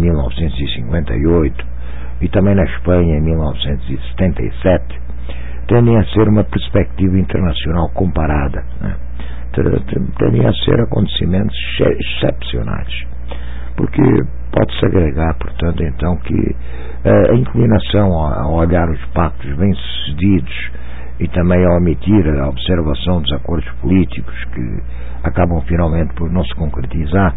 1958 e também na Espanha em 1977 tendem a ser uma perspectiva internacional comparada, tendem a ser acontecimentos excepcionais, porque pode-se agregar, portanto, então, que a inclinação a olhar os pactos bem-sucedidos e também a omitir a observação dos acordos políticos que acabam finalmente por não se concretizar,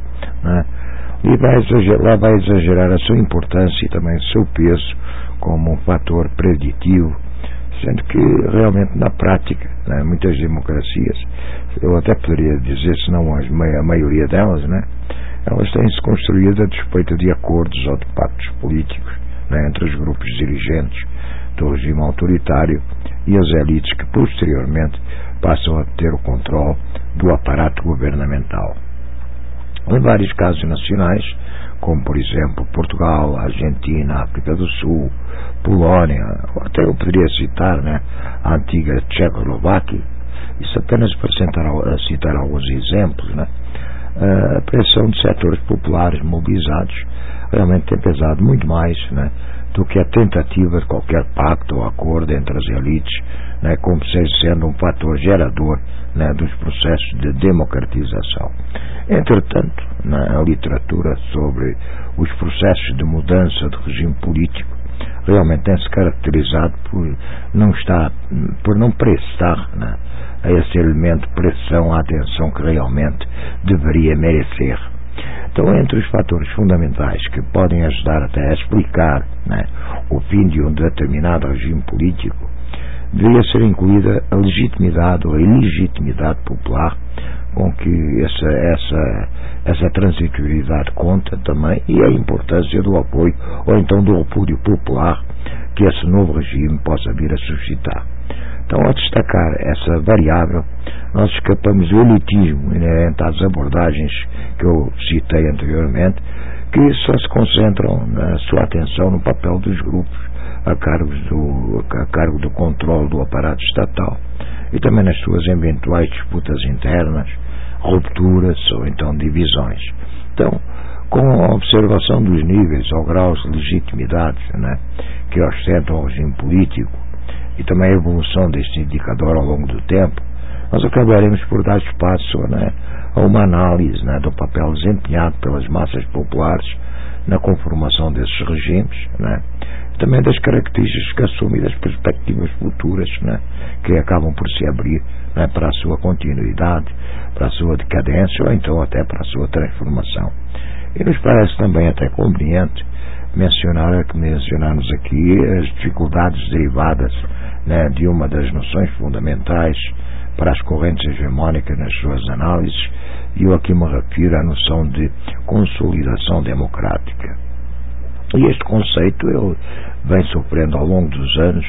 leva a exagerar a sua importância e também o seu peso como um fator preditivo, sendo que realmente na prática, muitas democracias, eu até poderia dizer, se não a maioria delas, elas têm-se construído a despeito de acordos ou de pactos políticos entre os grupos dirigentes do regime autoritário e as elites que posteriormente passam a ter o controle do aparato governamental. Em vários casos nacionais, como por exemplo Portugal, Argentina, África do Sul, Polónia, até eu poderia citar a antiga Tchecoslováquia, isso apenas para citar alguns exemplos, a pressão de setores populares mobilizados realmente tem pesado muito mais do que a tentativa de qualquer pacto ou acordo entre as elites, como sendo um fator gerador dos processos de democratização. Entretanto, a literatura sobre os processos de mudança de regime político realmente tem-se caracterizado por não prestar a esse elemento pressão a atenção que realmente deveria merecer. Então, entre os fatores fundamentais que podem ajudar até a explicar o fim de um determinado regime político, deveria ser incluída a legitimidade ou a ilegitimidade popular com que essa transitoriedade conta também, e a importância do apoio ou então do repúdio popular que esse novo regime possa vir a suscitar. Então, ao destacar essa variável, nós escapamos do elitismo inerente às abordagens que eu citei anteriormente, que só se concentram na sua atenção no papel dos grupos a cargo do controle do aparato estatal e também nas suas eventuais disputas internas, rupturas ou então divisões. Então, com a observação dos níveis ou graus de legitimidade que ostentam o regime político e também a evolução deste indicador ao longo do tempo, nós acabaremos por dar espaço a uma análise do papel desempenhado pelas massas populares na conformação desses regimes, também das características que assumem, das perspectivas futuras que acabam por se abrir para a sua continuidade, para a sua decadência ou então até para a sua transformação. E nos parece também até conveniente mencionarmos aqui as dificuldades derivadas de uma das noções fundamentais para as correntes hegemónicas nas suas análises, e eu aqui me refiro à noção de consolidação democrática. E este conceito vem sofrendo ao longo dos anos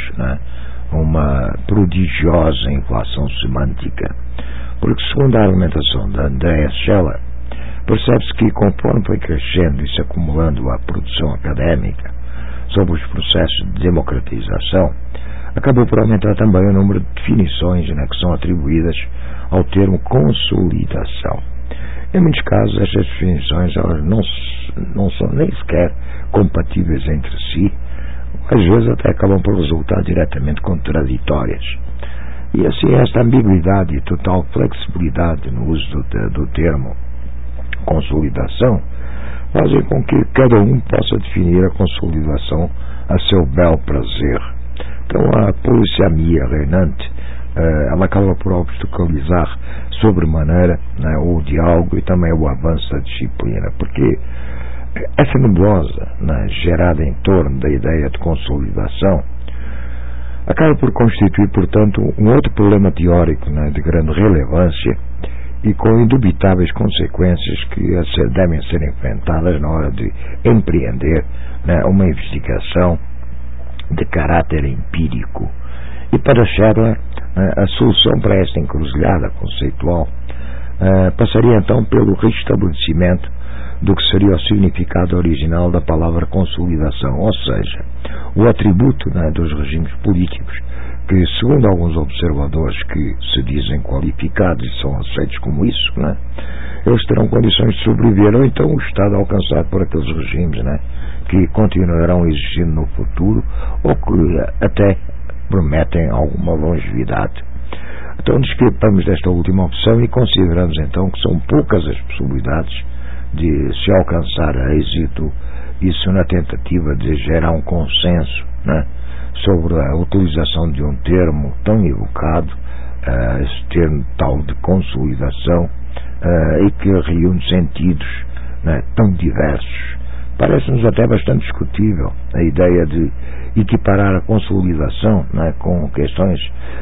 uma prodigiosa inflação semântica, porque segundo a argumentação de Andreas Scheller, percebe-se que conforme foi crescendo e se acumulando a produção académica sobre os processos de democratização, acabou por aumentar também o número de definições que são atribuídas ao termo consolidação. Em muitos casos, estas definições elas não são nem sequer compatíveis entre si, às vezes até acabam por resultar diretamente contraditórias. E assim, esta ambiguidade e total flexibilidade no uso do termo consolidação fazem com que cada um possa definir a consolidação a seu bel prazer. Então, a polissemia reinante ela acaba por obstaculizar sobremaneira o diálogo e também o avanço da disciplina, porque essa nebulosa gerada em torno da ideia de consolidação acaba por constituir, portanto, um outro problema teórico de grande relevância e com indubitáveis consequências que devem ser enfrentadas na hora de empreender uma investigação de caráter empírico. E para Scheller, a solução para esta encruzilhada conceitual passaria então pelo restabelecimento do que seria o significado original da palavra consolidação, ou seja, o atributo, né, dos regimes políticos que, segundo alguns observadores que se dizem qualificados e são aceitos como isso, né, eles terão condições de sobreviver, ou então o estado alcançado por aqueles regimes, né, que continuarão existindo no futuro ou que até prometem alguma longevidade. Então discrepamos desta última opção e consideramos então que são poucas as possibilidades de se alcançar êxito, isso na tentativa de gerar um consenso, né, sobre a utilização de um termo tão evocado, esse termo tal de consolidação, e que reúne sentidos, né, tão diversos. Parece-nos até bastante discutível a ideia de equiparar a consolidação, né, com questões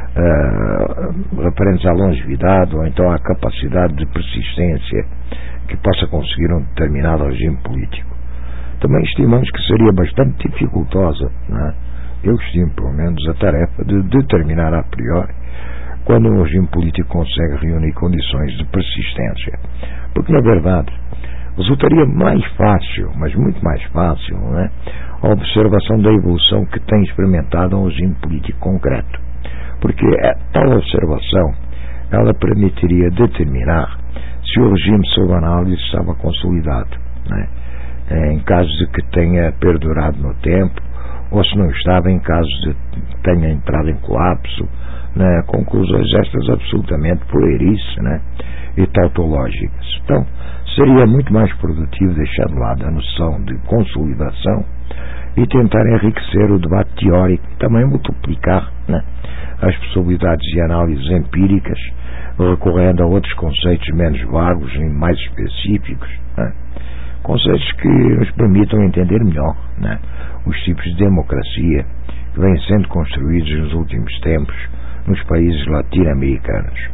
referentes à longevidade ou então à capacidade de persistência que possa conseguir um determinado regime político. Também estimamos que seria bastante dificultosa, né, eu estimo pelo menos a tarefa de determinar a priori quando um regime político consegue reunir condições de persistência, porque na verdade resultaria mais fácil, mas muito mais fácil, né, a observação da evolução que tem experimentado um regime político concreto, porque tal observação ela permitiria determinar se o regime sob análise estava consolidado, né, em caso de que tenha perdurado no tempo, ou se não estava em caso de tenha entrado em colapso, né, conclusões estas absolutamente pueris, né, e tautológicas. Então, seria muito mais produtivo deixar de lado a noção de consolidação e tentar enriquecer o debate teórico e também multiplicar, né, as possibilidades de análises empíricas, recorrendo a outros conceitos menos vagos e mais específicos, né, conceitos que nos permitam entender melhor, né, os tipos de democracia que vêm sendo construídos nos últimos tempos nos países latino-americanos.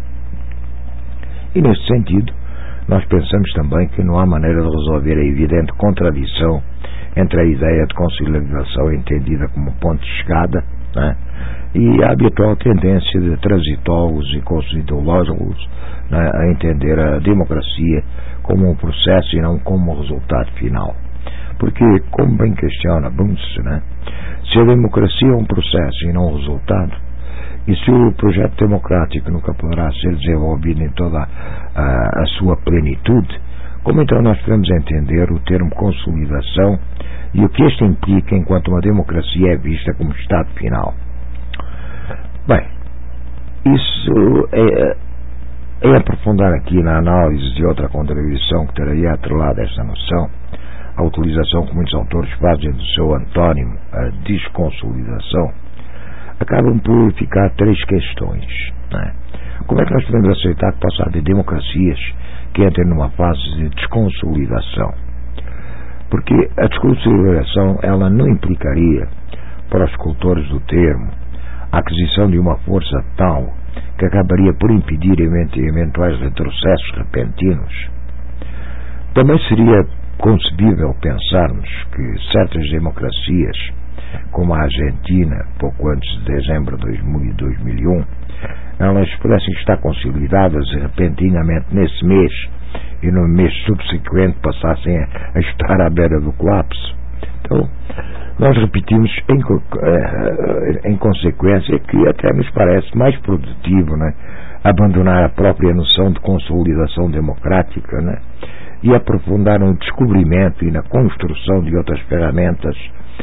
E neste sentido, nós pensamos também que não há maneira de resolver a evidente contradição entre a ideia de consolidação entendida como ponto de chegada, né, e a habitual tendência de transitólogos e consolidólogos, né, a entender a democracia como um processo e não como um resultado final. Porque, como bem questiona Bunce, né, se a democracia é um processo e não um resultado, e se o projeto democrático nunca poderá ser desenvolvido em toda a sua plenitude, como então nós podemos entender o termo consolidação e o que este implica enquanto uma democracia é vista como estado final? Bem, isso é aprofundar aqui na análise de outra contribuição que teria atrelado a esta noção, a utilização que muitos autores fazem do seu antônimo, a desconsolidação, acabam por ficar três questões, né? Como é que nós podemos aceitar que possa haver democracias que entrem numa fase de desconsolidação? Porque a desconsolidação ela não implicaria, para os cultores do termo, a aquisição de uma força tal que acabaria por impedir eventuais retrocessos repentinos. Também seria concebível pensarmos que certas democracias, como a Argentina, pouco antes de dezembro de 2001, elas pudessem estar consolidadas e repentinamente nesse mês e no mês subsequente passassem a estar à beira do colapso. Então, nós repetimos em consequência que até nos parece mais produtivo, né, abandonar a própria noção de consolidação democrática, né, e aprofundar no descobrimento e na construção de outras ferramentas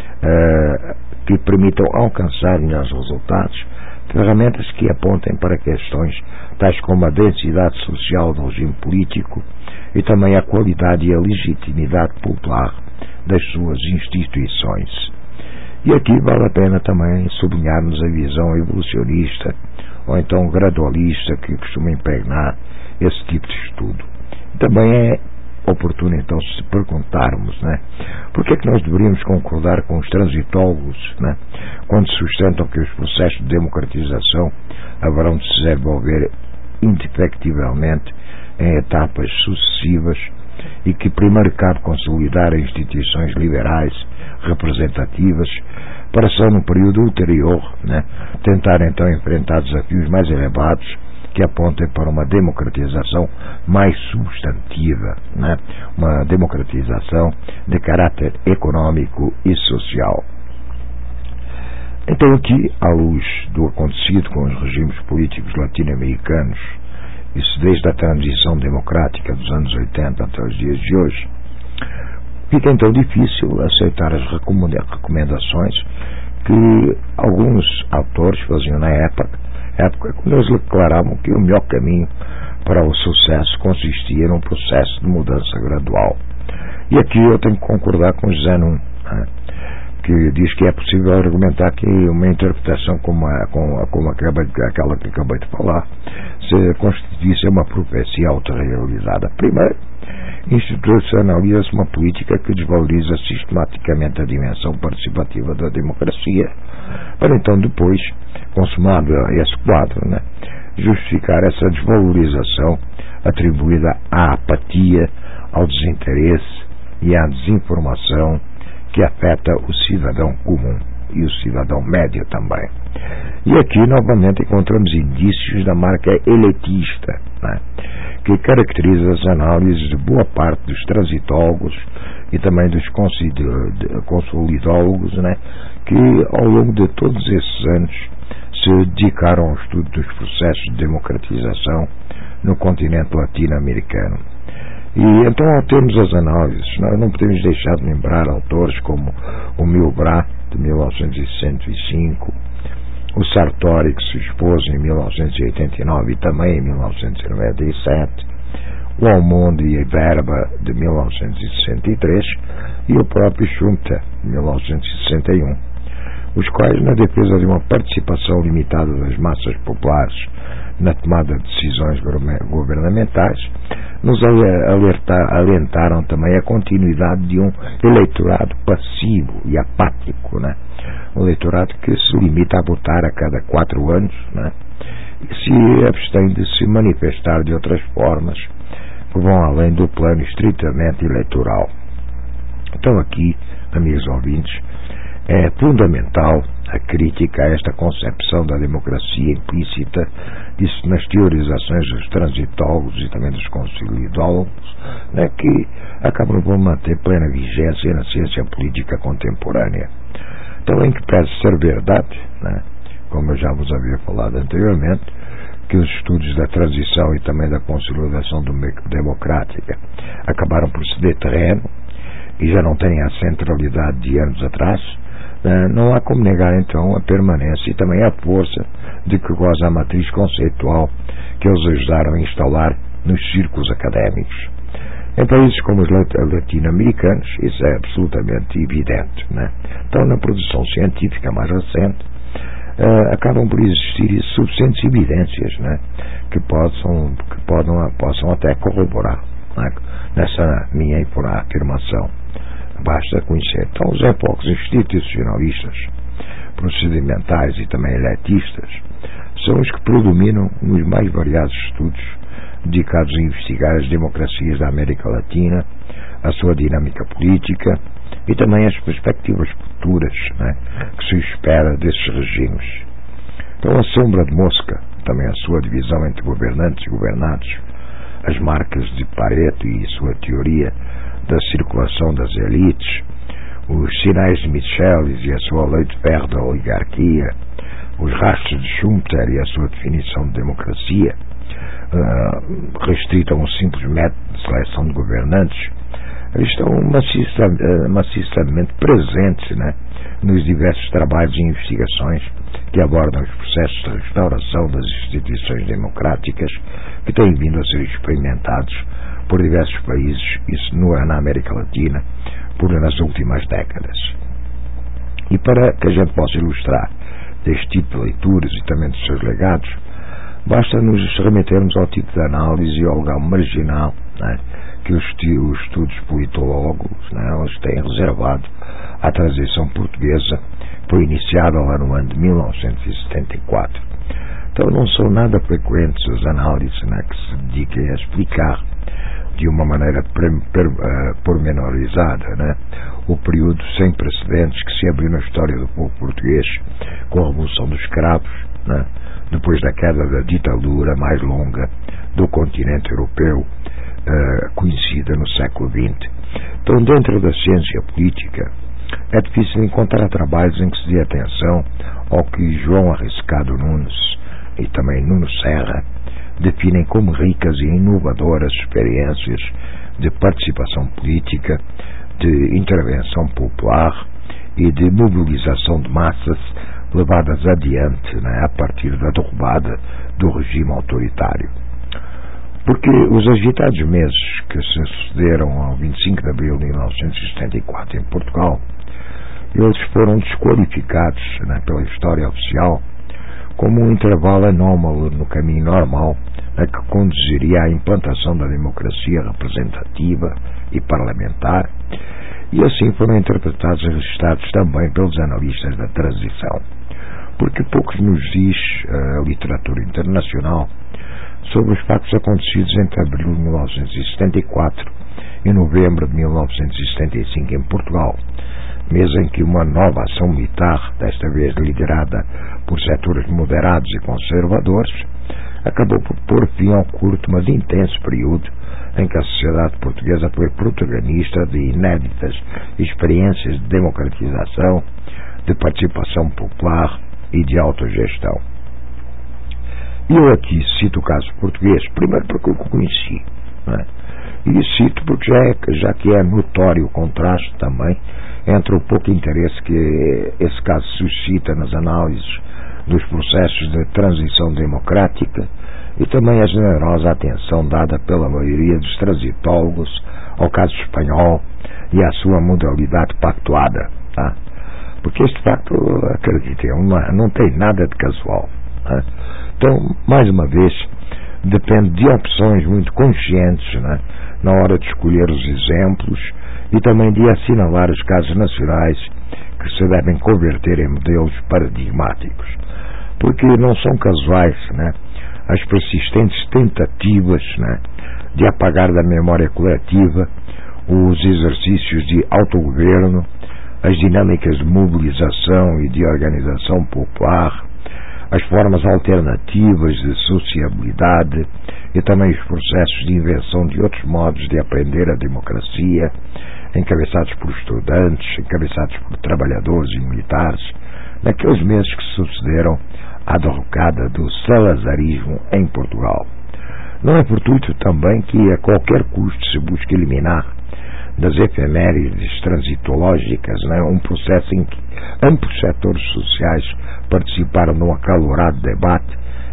que permitam alcançar melhores resultados, ferramentas que apontem para questões tais como a densidade social do regime político e também a qualidade e a legitimidade popular das suas instituições. E aqui vale a pena também sublinharmos a visão evolucionista ou então gradualista que costuma impregnar esse tipo de estudo. Também é oportuno então se perguntarmos, né, por que é que nós deveríamos concordar com os transitólogos, né, quando sustentam que os processos de democratização haverão de se desenvolver indefectivelmente em etapas sucessivas e que primeiro cabe consolidar as instituições liberais representativas para só no período ulterior, né, tentar então enfrentar desafios mais elevados que apontem para uma democratização mais substantiva, né? Uma democratização de caráter econômico e social. Então aqui, à luz do acontecido com os regimes políticos latino-americanos, isso desde a transição democrática dos anos 80 até os dias de hoje, fica então difícil aceitar as recomendações que alguns autores faziam na época quando eles declaravam que o melhor caminho para o sucesso consistia num processo de mudança gradual. E aqui eu tenho que concordar com Zenon, que diz que é possível argumentar que uma interpretação como aquela que acabei de falar se constituísse uma profecia autorrealizada. Primeiro, institucionaliza-se uma política que desvaloriza sistematicamente a dimensão participativa da democracia, para então depois, consumado esse quadro, né, justificar essa desvalorização atribuída à apatia, ao desinteresse e à desinformação que afeta o cidadão comum e o cidadão médio também. E aqui novamente encontramos indícios da marca elitista, né, que caracteriza as análises de boa parte dos transitólogos e também dos consolidólogos, né, que ao longo de todos esses anos se dedicaram ao estudo dos processos de democratização no continente latino-americano. E então, ao termos as análises, nós não podemos deixar de lembrar autores como o Milbrat, de 1965, o Sartori, que se expôs em 1989 e também em 1997, o Almonde e Verba, de 1963, e o próprio Schumpeter, de 1961, os quais, na defesa de uma participação limitada das massas populares na tomada de decisões governamentais, nos alentaram também a continuidade de um eleitorado passivo e apático, né? Um eleitorado que se limita a votar a cada 4 anos, né? E se abstém de se manifestar de outras formas que vão além do plano estritamente eleitoral. Então aqui, amigos ouvintes, é fundamental a crítica a esta concepção da democracia implícita, disso nas teorizações dos transitólogos e também dos consolidólogos, né, que acabam por manter plena vigência na ciência política contemporânea. Então, em que parece ser verdade, né, como eu já vos havia falado anteriormente, que os estudos da transição e também da consolidação democrática acabaram por ceder terreno e já não têm a centralidade de anos atrás, não há como negar então a permanência e também a força de que goza a matriz conceitual que eles ajudaram a instalar nos círculos académicos. Em países como os latino-americanos isso é absolutamente evidente, né? Então, na produção científica mais recente acabam por existir suficientes evidências, né, que possam até corroborar, né, nessa minha afirmação. Basta conhecer. Então, os enfoques institucionalistas, procedimentais e também eletistas são os que predominam nos mais variados estudos dedicados a investigar as democracias da América Latina, a sua dinâmica política e também as perspectivas futuras, né, que se espera desses regimes. Então, a sombra de Mosca, também a sua divisão entre governantes e governados, as marcas de Pareto e sua teoria da circulação das elites, os sinais de Michelis e a sua lei de ferro da oligarquia, os rastros de Schumpeter e a sua definição de democracia, restrita a um simples método de seleção de governantes, estão maciçamente presentes, né, nos diversos trabalhos e investigações que abordam os processos de restauração das instituições democráticas que têm vindo a ser experimentados por diversos países, isso na América Latina, nas últimas décadas. E para que a gente possa ilustrar deste tipo de leituras e também dos seus legados, basta nos remetermos ao tipo de análise e ao lugar marginal, né, que os estudos politólogos, né, eles têm reservado à transição portuguesa, que foi iniciada lá no ano de 1974. Então não são nada frequentes as análises, né, que se dediquem a explicar de uma maneira pormenorizada, né, o período sem precedentes que se abriu na história do povo português com a Revolução dos Escravos, né, depois da queda da ditadura mais longa do continente europeu, conhecida no século XX. Então, dentro da ciência política, é difícil encontrar trabalhos em que se dê atenção ao que João Arriscado Nunes e também Nuno Serra definem como ricas e inovadoras experiências de participação política, de intervenção popular e de mobilização de massas levadas adiante, né, a partir da derrubada do regime autoritário. Porque os agitados meses que se sucederam ao 25 de abril de 1974 em Portugal, eles foram desqualificados, né, pela história oficial como um intervalo anómalo no caminho normal, né, que conduziria à implantação da democracia representativa e parlamentar, e assim foram interpretados e registrados também pelos analistas da transição. Porque poucos nos diz a literatura internacional sobre os factos acontecidos entre abril de 1974 e novembro de 1975 em Portugal, mês em que uma nova ação militar, desta vez liderada por setores moderados e conservadores, acabou por pôr fim ao curto, mas intenso período em que a sociedade portuguesa foi protagonista de inéditas experiências de democratização, de participação popular e de autogestão. Eu aqui cito o caso português, primeiro porque eu o conheci, né? E cito porque já que é notório o contraste também entre o pouco interesse que esse caso suscita nas análises dos processos de transição democrática e também a generosa atenção dada pela maioria dos transitólogos ao caso espanhol e à sua modalidade pactuada, tá? Porque este facto, acreditem, não tem nada de casual, tá? Então, mais uma vez, depende de opções muito conscientes, né, na hora de escolher os exemplos e também de assinalar os casos nacionais que se devem converter em modelos paradigmáticos. Porque não são casuais, né, as persistentes tentativas, né, de apagar da memória coletiva os exercícios de autogoverno, as dinâmicas de mobilização e de organização popular, as formas alternativas de sociabilidade e também os processos de invenção de outros modos de aprender a democracia, encabeçados por estudantes, encabeçados por trabalhadores e militares, naqueles meses que sucederam à derrocada do salazarismo em Portugal. Não é fortuito também que a qualquer custo se busque eliminar das efemérides transitológicas, né, um processo em que amplos setores sociais participaram num acalorado debate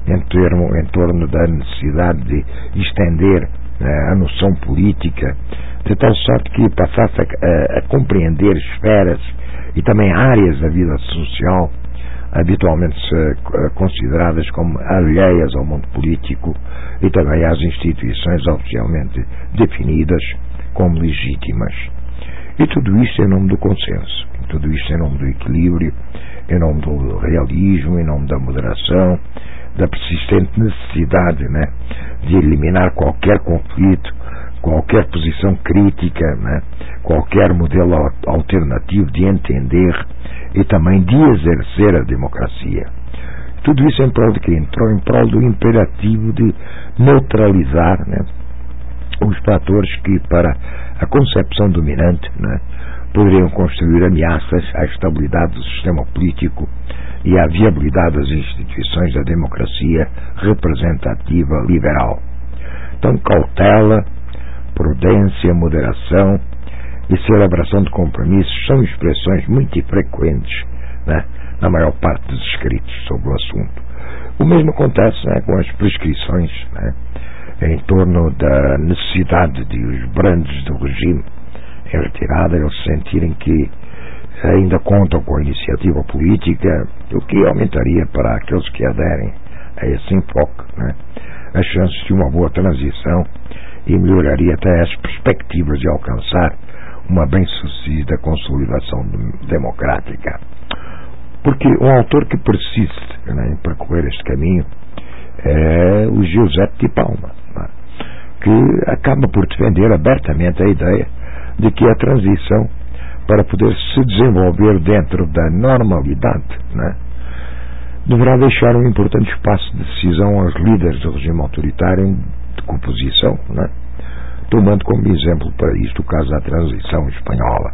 em torno da necessidade de estender, né, a noção política, de tal sorte que passasse a compreender esferas e também áreas da vida social habitualmente consideradas como alheias ao mundo político e também às instituições oficialmente definidas como legítimas. E tudo isto em nome do consenso, tudo isto em nome do equilíbrio, em nome do realismo, em nome da moderação, da persistente necessidade, né, de eliminar qualquer conflito, qualquer posição crítica, né, qualquer modelo alternativo de entender e também de exercer a democracia. Tudo isso em prol de quê? Em prol do imperativo de neutralizar, né, os fatores que, para a concepção dominante, né, poderiam constituir ameaças à estabilidade do sistema político e à viabilidade das instituições da democracia representativa liberal. Então, cautela, prudência, moderação e celebração de compromissos são expressões muito frequentes, né, na maior parte dos escritos sobre o assunto. O mesmo acontece, né, com as prescrições, né, em torno da necessidade de os brandos do regime em retirada eles sentirem que ainda contam com a iniciativa política, o que aumentaria para aqueles que aderem a esse enfoque, né, as chances de uma boa transição e melhoraria até as perspectivas de alcançar uma bem-sucedida consolidação democrática. Porque um autor que persiste, né, em percorrer este caminho é o Giuseppe de Palma, né, que acaba por defender abertamente a ideia de que a transição, para poder se desenvolver dentro da normalidade, né, deverá deixar um importante espaço de decisão aos líderes do regime autoritário de composição, né? Tomando como exemplo para isto o caso da transição espanhola.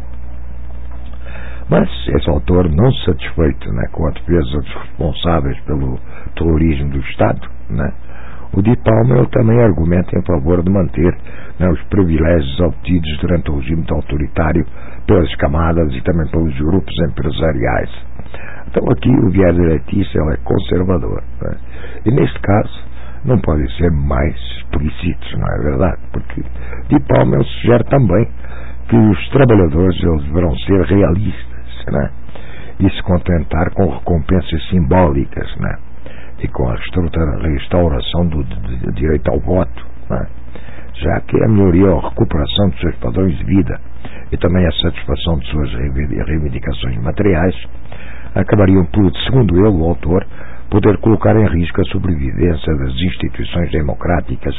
Mas esse autor, não satisfeito, né, com a defesa dos responsáveis pelo terrorismo do Estado, né, o de Palma também argumenta em favor de manter, né, os privilégios obtidos durante o regime autoritário pelas camadas e também pelos grupos empresariais. Então aqui o viés direitista é conservador, né, e neste caso não podem ser mais explícitos, não é verdade? Porque de Palma sugere também que os trabalhadores eles deverão ser realistas, né, e se contentar com recompensas simbólicas, né, e com a restauração do direito ao voto, né, já que a melhoria ou a recuperação dos seus padrões de vida e também a satisfação de suas reivindicações materiais acabariam por, segundo ele, o autor, poder colocar em risco a sobrevivência das instituições democráticas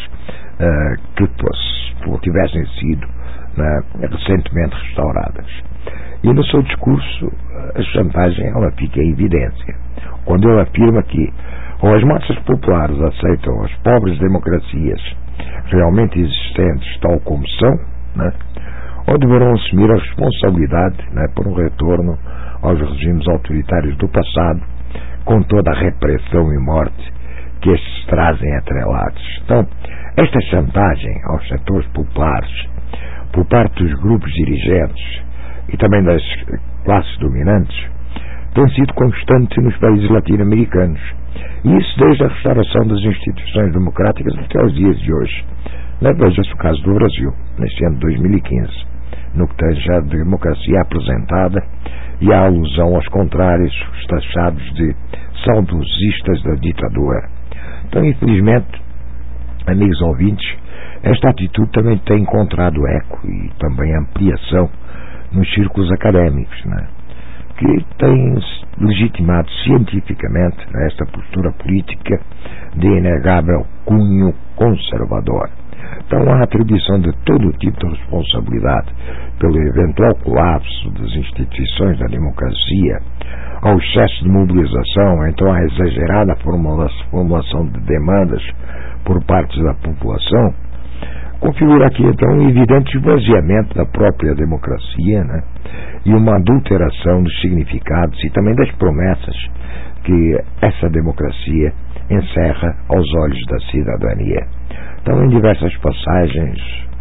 que tivessem sido, né, recentemente restauradas. E no seu discurso a chantagem ela fica em evidência quando ele afirma que ou as massas populares aceitam as pobres democracias realmente existentes tal como são, né, ou deverão assumir a responsabilidade, né, por um retorno aos regimes autoritários do passado, com toda a repressão e morte que estes trazem atrelados. Então, esta chantagem aos setores populares por parte dos grupos dirigentes e também das classes dominantes tem sido constante nos países latino-americanos, e isso desde a restauração das instituições democráticas até os dias de hoje. Veja-se o caso do Brasil, neste ano de 2015, no que tange à democracia apresentada e a alusão aos contrários, os taxados de saudosistas da ditadura. Então, infelizmente, amigos ouvintes, esta atitude também tem encontrado eco e também ampliação nos círculos académicos, né, que têm legitimado cientificamente, né, esta postura política de inegável cunho conservador. Então, a atribuição de todo o tipo de responsabilidade pelo eventual colapso das instituições da democracia, ao excesso de mobilização, então à exagerada formulação de demandas por parte da população, configura aqui então um evidente esvaziamento da própria democracia, né, e uma adulteração dos significados e também das promessas que essa democracia encerra aos olhos da cidadania. Então, em diversas passagens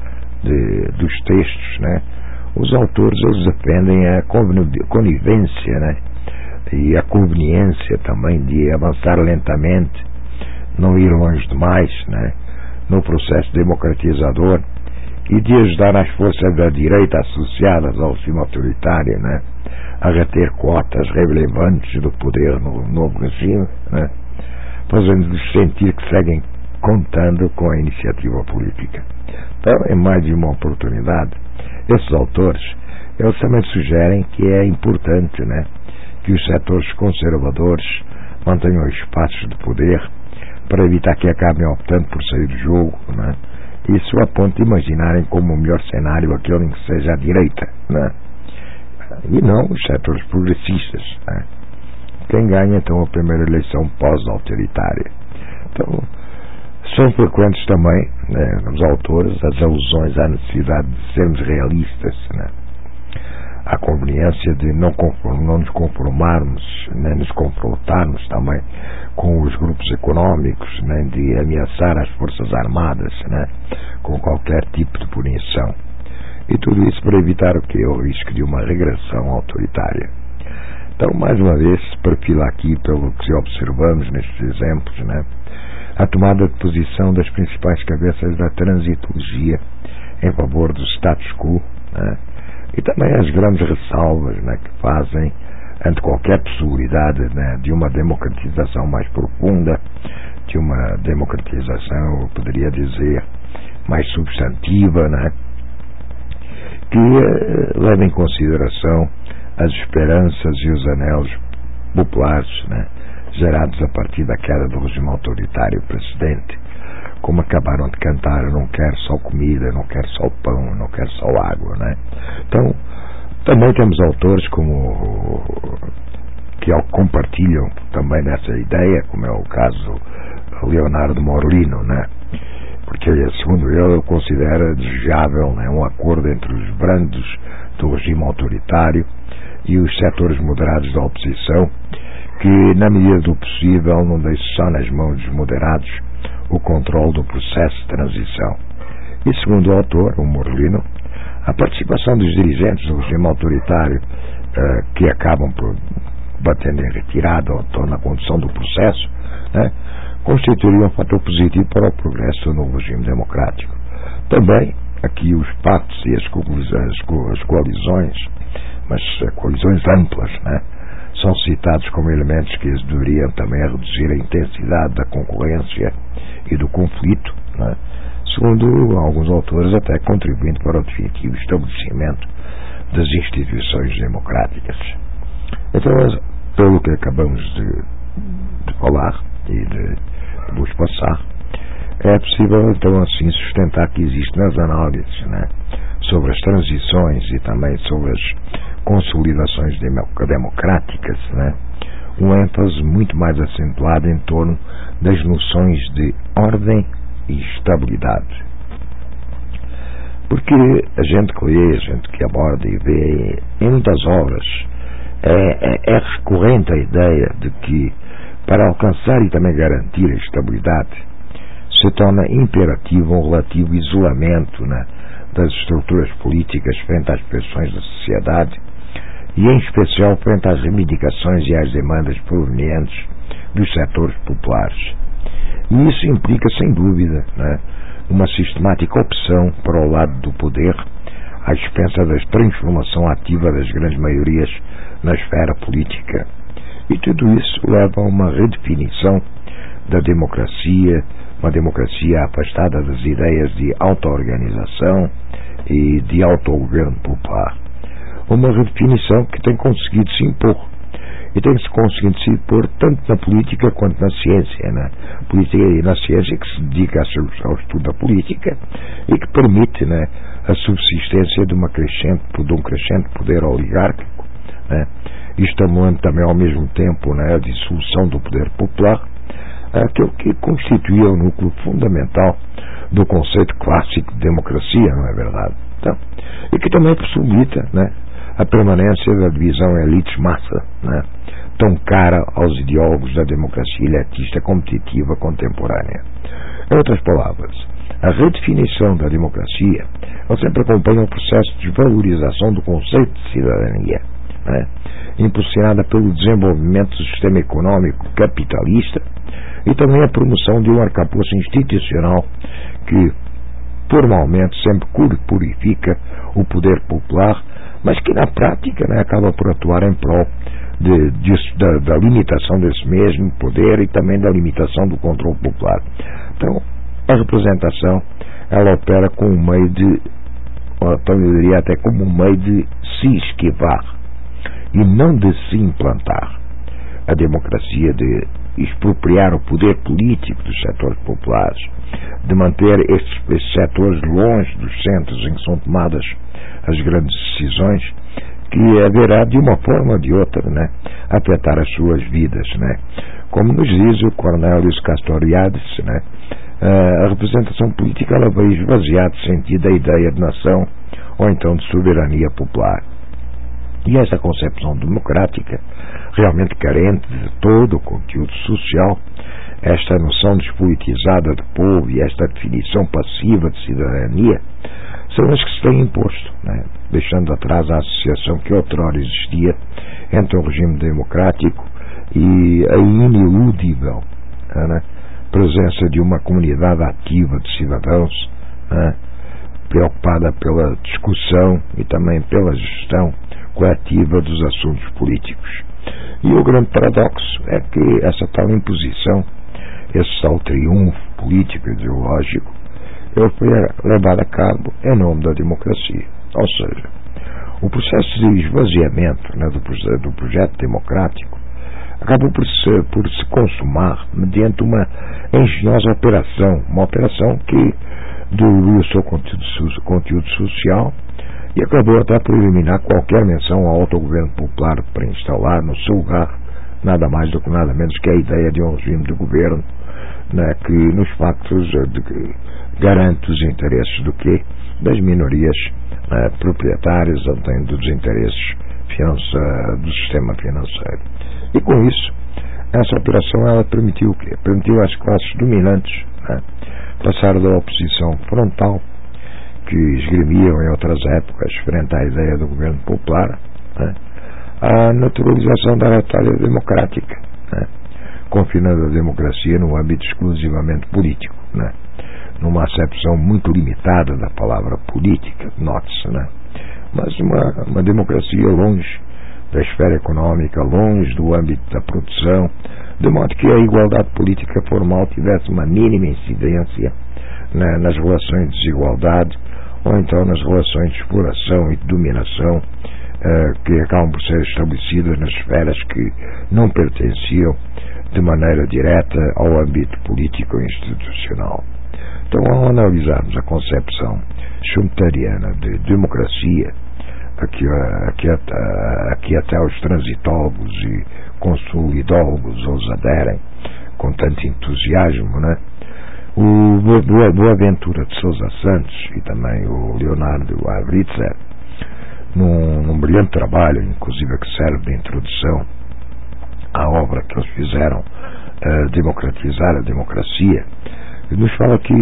dos textos, né, os autores eles defendem a conivência, né, e a conveniência também de avançar lentamente, não ir longe demais, né, no processo democratizador e de ajudar as forças da direita associadas ao regime autoritário, né, a reter cotas relevantes do poder no novo regime, né, fazendo-lhes sentir que seguem contando com a iniciativa política. Então, em mais de uma oportunidade, esses autores eles também sugerem que é importante, né, que os setores conservadores mantenham espaços de poder para evitar que acabem optando por sair do jogo, né? Isso a ponto de imaginarem como o melhor cenário aquele em que seja a direita, né? E não os setores progressistas, né? Quem ganha então a primeira eleição pós-autoritária. Então, são frequentes também, né, nos autores as alusões à necessidade de sermos realistas, né? A conveniência de não nos conformarmos, nem nos confrontarmos também com os grupos económicos, nem de ameaçar as forças armadas, né, com qualquer tipo de punição. E tudo isso para evitar o que é o risco de uma regressão autoritária. Então, mais uma vez, se perfila aqui, pelo que observamos nestes exemplos, né, a tomada de posição das principais cabeças da transitologia em favor do status quo, né, e também as grandes ressalvas, né, que fazem ante qualquer possibilidade, né, de uma democratização mais profunda, de uma democratização, eu poderia dizer, mais substantiva, né, que leva em consideração as esperanças e os anelos populares, né, gerados a partir da queda do regime autoritário precedente. Como acabaram de cantar, eu não quero só comida, eu não quero só pão, eu não quero só água, né? Então, também temos autores como que compartilham também dessa ideia, como é o caso do Leonardo Morlino, né? Porque, segundo ele, considera desejável, né, um acordo entre os brandos do regime autoritário e os setores moderados da oposição, que, na medida do possível, não deixe só nas mãos dos moderados o controle do processo de transição. E, segundo o autor, o Morlino, a participação dos dirigentes do regime autoritário que acabam por batendo em retirada ou estão na condução do processo, né, constituiria um fator positivo para o progresso no regime democrático. Também, aqui os pactos e as coalizões, mas coalizões amplas, né, são citados como elementos que deveriam também reduzir a intensidade da concorrência e do conflito, né, segundo alguns autores, até contribuindo para o definitivo estabelecimento das instituições democráticas. Então, pelo que acabamos de falar e de vos passar, é possível então assim sustentar que existe nas análises, né, sobre as transições e também sobre as consolidações democráticas, né, um ênfase muito mais acentuado em torno das noções de ordem e estabilidade. Porque a gente que lê, a gente que aborda e vê em muitas obras, é recorrente a ideia de que, para alcançar e também garantir a estabilidade, se torna imperativo um relativo isolamento, né, das estruturas políticas frente às pressões da sociedade e, em especial, frente às reivindicações e às demandas provenientes dos setores populares. E isso implica, sem dúvida, né, uma sistemática opção para o lado do poder, à expensa da transformação ativa das grandes maiorias na esfera política. E tudo isso leva a uma redefinição da democracia, uma democracia afastada das ideias de auto-organização e de autogoverno popular. Uma redefinição que tem conseguido se impor. E tem-se conseguido se impor tanto na política quanto na ciência, né? Política e na ciência que se dedica ao estudo da política e que permite, né, a subsistência de um crescente poder oligárquico, né? E estimulando também ao mesmo tempo, né, a dissolução do poder popular, aquele que constituía o núcleo fundamental do conceito clássico de democracia, não é verdade? Então, e que também possibilita, né, a permanência da divisão elites-massa, né, tão cara aos ideólogos da democracia elitista competitiva contemporânea. Em outras palavras, a redefinição da democracia sempre acompanha um processo de valorização do conceito de cidadania, né, impulsionada pelo desenvolvimento do sistema econômico capitalista e também a promoção de um arcabouço institucional que formalmente sempre purifica o poder popular, mas que na prática, né, acaba por atuar em prol da limitação desse mesmo poder e também da limitação do controle popular. Então, a representação, ela opera como um meio de, então eu diria até como um meio de se esquivar e não de se implantar. A democracia de expropriar o poder político dos setores populares, de manter estes setores longe dos centros em que são tomadas as grandes decisões, que haverá de uma forma ou de outra, né, afetar as suas vidas, né? Como nos diz o Cornelius Castoriadis, né, a representação política ela vai esvaziar de sentido a ideia de nação ou então de soberania popular. E essa concepção democrática, realmente carente de todo o conteúdo social, esta noção despolitizada de povo e esta definição passiva de cidadania, são as que se têm imposto, né, deixando atrás a associação que outrora existia entre o regime democrático e a iniludível, né, presença de uma comunidade ativa de cidadãos, né, preocupada pela discussão e também pela gestão coletiva dos assuntos políticos. E o grande paradoxo é que essa tal imposição, esse tal triunfo político e ideológico, ele foi levado a cabo em nome da democracia. Ou seja, o processo de esvaziamento, né, do projeto democrático acabou por se consumar mediante uma engenhosa operação, uma operação que diluiu o seu conteúdo social e acabou até por eliminar qualquer menção ao autogoverno popular para instalar no seu lugar nada mais do que nada menos que a ideia de um regime de governo, né, que nos factos garante os interesses do quê? Das minorias proprietárias, ou dos interesses do sistema financeiro. E com isso, essa operação ela permitiu o quê? Permitiu às classes dominantes, né, passar da oposição frontal que esgrimiam em outras épocas frente à ideia do governo popular, né, à naturalização da retórica democrática, né, confinando a democracia num âmbito exclusivamente político, né, numa acepção muito limitada da palavra política, note-se, né, mas uma democracia longe da esfera econômica, longe do âmbito da produção, de modo que a igualdade política formal tivesse uma mínima incidência, né, nas relações de desigualdade ou então nas relações de exploração e de dominação que acabam por ser estabelecidas nas esferas que não pertenciam de maneira direta ao âmbito político e institucional. Então, ao analisarmos a concepção schumpeteriana de democracia, aqui até os transitólogos e consolidólogos ousaderem com tanto entusiasmo, né? O Boaventura de Sousa Santos e também o Leonardo Avritzer, num brilhante trabalho, inclusive que serve de introdução à obra que eles fizeram, Democratizar a Democracia, nos fala que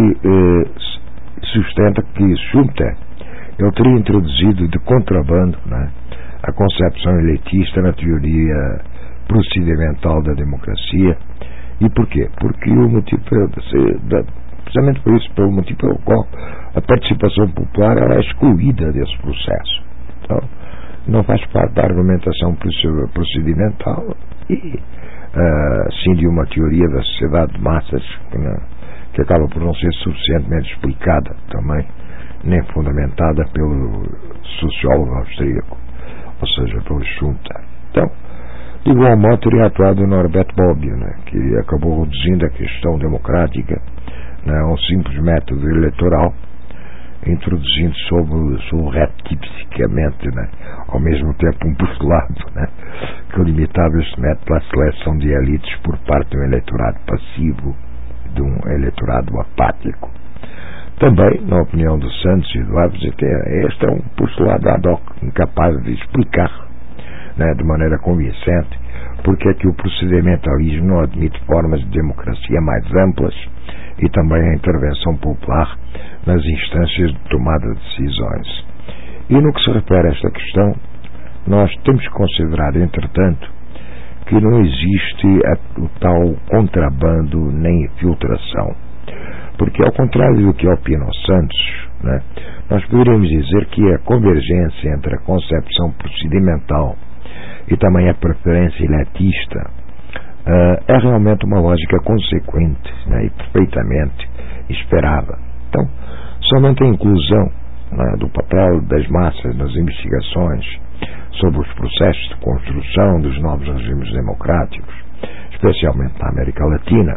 sustenta que Schumpeter ele teria introduzido de contrabando, né, a concepção eleitista na teoria procedimental da democracia. E porquê? Porque o motivo, precisamente por isso, pelo motivo pelo qual a participação popular ela é excluída desse processo. Então, não faz parte da argumentação procedimental e sim de uma teoria da sociedade de massas que acaba por não ser suficientemente explicada também, nem fundamentada pelo sociólogo austríaco, ou seja, pelo Schumpeter. Então, de igual modo teria atuado Norbert Bobbio, né, que acabou reduzindo a questão democrática, né, a um simples método eleitoral, introduzindo surreptipsicamente, né, ao mesmo tempo um postulado, né, que limitava este método à seleção de elites por parte de um eleitorado passivo, de um eleitorado apático. Também, na opinião do Santos e do Avritzer, este é um postulado ad hoc, incapaz de explicar, né, de maneira convincente porque é que o procedimentalismo não admite formas de democracia mais amplas e também a intervenção popular nas instâncias de tomada de decisões. E no que se refere a esta questão, nós temos que considerar, entretanto, que não existe o tal contrabando nem infiltração. Porque, ao contrário do que opina o Santos, né, nós poderíamos dizer que a convergência entre a concepção procedimental e também a preferência elitista é realmente uma lógica consequente, né, e perfeitamente esperada. Então, somente a inclusão, né, do papel das massas nas investigações sobre os processos de construção dos novos regimes democráticos, especialmente na América Latina,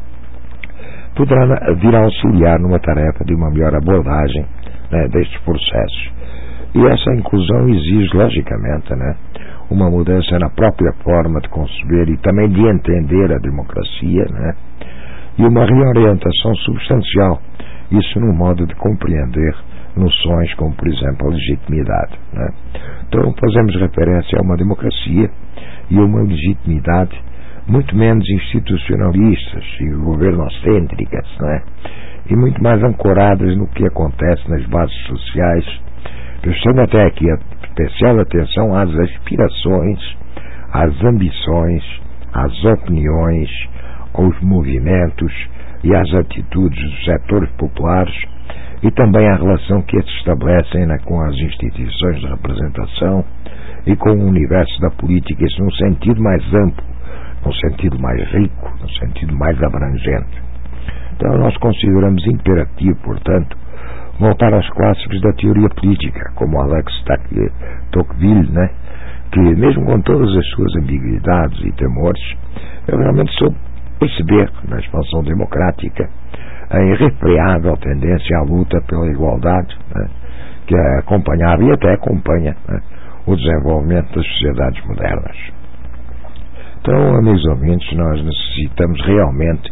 poderá vir a auxiliar numa tarefa de uma melhor abordagem, né, destes processos. E essa inclusão exige, logicamente, né, uma mudança na própria forma de conceber e também de entender a democracia, né, e uma reorientação substancial, isso no modo de compreender noções como, por exemplo, a legitimidade, né. Então fazemos referência a uma democracia e a uma legitimidade muito menos institucionalistas e governocêntricas, né, e muito mais ancoradas no que acontece nas bases sociais, prestando até aqui a especial atenção às aspirações, às ambições, às opiniões, aos movimentos e às atitudes dos setores populares e também à relação que estes estabelecem, né, com as instituições de representação e com o universo da política, isso num sentido mais amplo, num sentido mais rico, num sentido mais abrangente. Então nós consideramos imperativo, portanto, voltar aos clássicos da teoria política, como Alex Tocqueville, né, que mesmo com todas as suas ambiguidades e temores, ele realmente soube perceber na expansão democrática a irrefreável tendência à luta pela igualdade, né, que acompanhava e até acompanha, né, o desenvolvimento das sociedades modernas. Então, amigos ouvintes, nós necessitamos realmente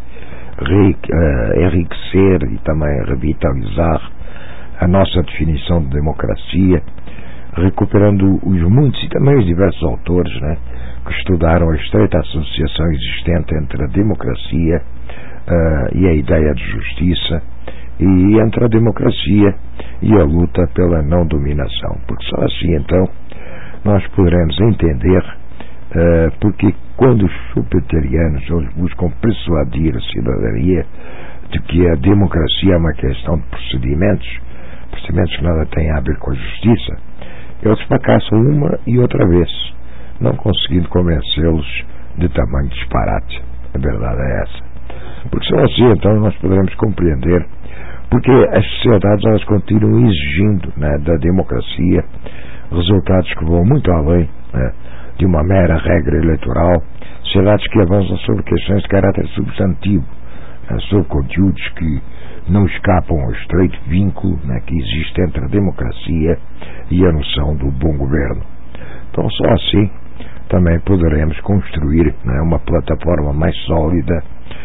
enriquecer e também revitalizar a nossa definição de democracia, recuperando os muitos e também os diversos autores, né, que estudaram a estreita associação existente entre a democracia e a ideia de justiça, e entre a democracia e a luta pela não dominação, porque só assim então nós poderemos entender porque quando os subterrâneos buscam persuadir a cidadania de que a democracia é uma questão de procedimentos que nada têm a ver com a justiça, eles fracassam uma e outra vez, não conseguindo convencê-los de tamanho disparate. A verdade é essa. Porque só assim então nós poderemos compreender porque as sociedades elas continuam exigindo, né, da democracia resultados que vão muito além, né, de uma mera regra eleitoral, sociedades que avançam sobre questões de caráter substantivo, né, sobre conteúdos que não escapam ao estreito vínculo, né, que existe entre a democracia e a noção do bom governo. Então só assim também poderemos construir, né, uma plataforma mais sólida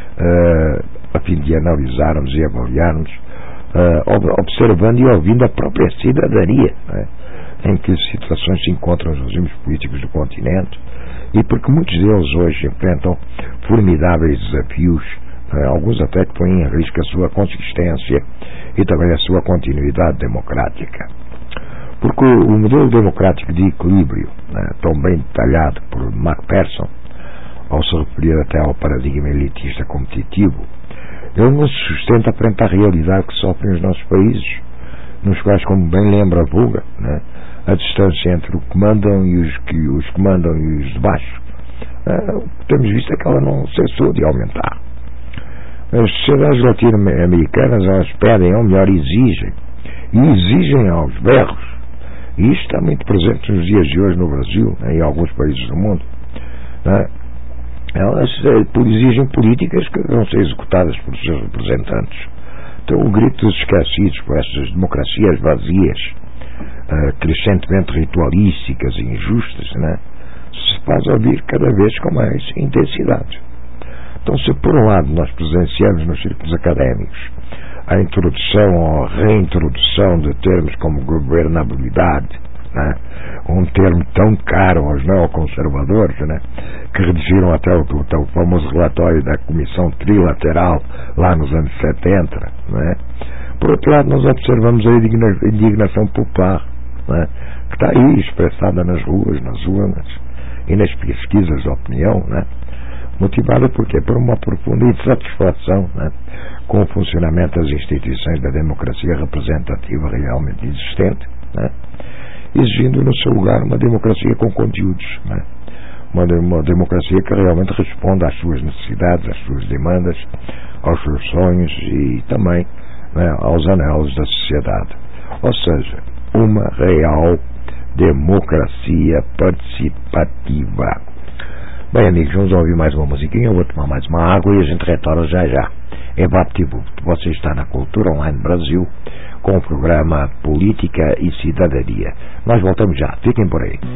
a fim de analisarmos e avaliarmos, observando e ouvindo a própria cidadania, né, em que situações se encontram os regimes políticos do continente, e porque muitos deles hoje enfrentam formidáveis desafios, alguns até que põem em risco a sua consistência e também a sua continuidade democrática. Porque o modelo democrático de equilíbrio, né, tão bem detalhado por Macpherson, ao se referir até ao paradigma elitista competitivo, ele não se sustenta frente à realidade que sofrem os nossos países, nos quais, como bem lembra a vulga, né, a distância entre o que mandam e os que mandam e os de baixo, temos visto é que ela não cessou de aumentar. As sociedades latino-americanas elas pedem, ou melhor, exigem aos berros, e isto está muito presente nos dias de hoje no Brasil, né, e em alguns países do mundo, né, elas exigem políticas que vão ser executadas por seus representantes. Então o grito dos esquecidos por essas democracias vazias, crescentemente ritualísticas e injustas, né, se faz ouvir cada vez com mais intensidade. Então, se por um lado nós presenciamos nos círculos académicos a introdução ou a reintrodução de termos como governabilidade, né, um termo tão caro aos neoconservadores, né, que redigiram até o famoso relatório da Comissão Trilateral lá nos anos 70, né. Por outro lado, nós observamos a indignação popular, né, que está aí expressada nas ruas, nas urnas e nas pesquisas de opinião, né, motivada por quê? Por uma profunda insatisfação, né, com o funcionamento das instituições da democracia representativa realmente existente, né, exigindo no seu lugar uma democracia com conteúdos, né, uma democracia que realmente responda às suas necessidades, às suas demandas, aos seus sonhos e também, né, aos anelos da sociedade. Ou seja, uma real democracia participativa. Bem, amigos, vamos ouvir mais uma musiquinha, eu vou tomar mais uma água e a gente retorna já já. É VaptVupt, você está na Cultura Online Brasil com o programa Política e Cidadania. Nós voltamos já, fiquem por aí.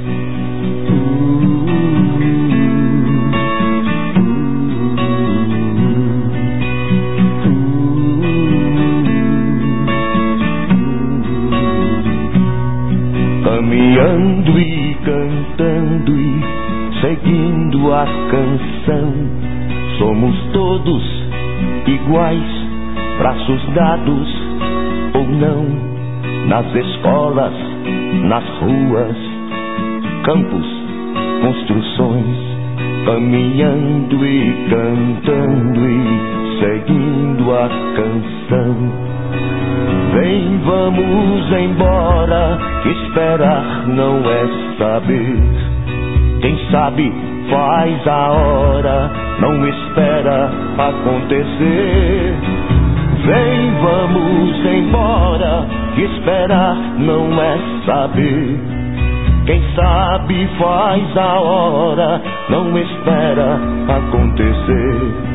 Caminhando e cantando e seguindo a canção, somos todos iguais, braços dados ou não, nas escolas, nas ruas, campos, construções, caminhando e cantando e seguindo a canção. Vem, vamos embora, esperar não é saber. Quem sabe faz a hora, não espera acontecer. Vem, vamos embora, esperar não é saber. Quem sabe faz a hora, não espera acontecer.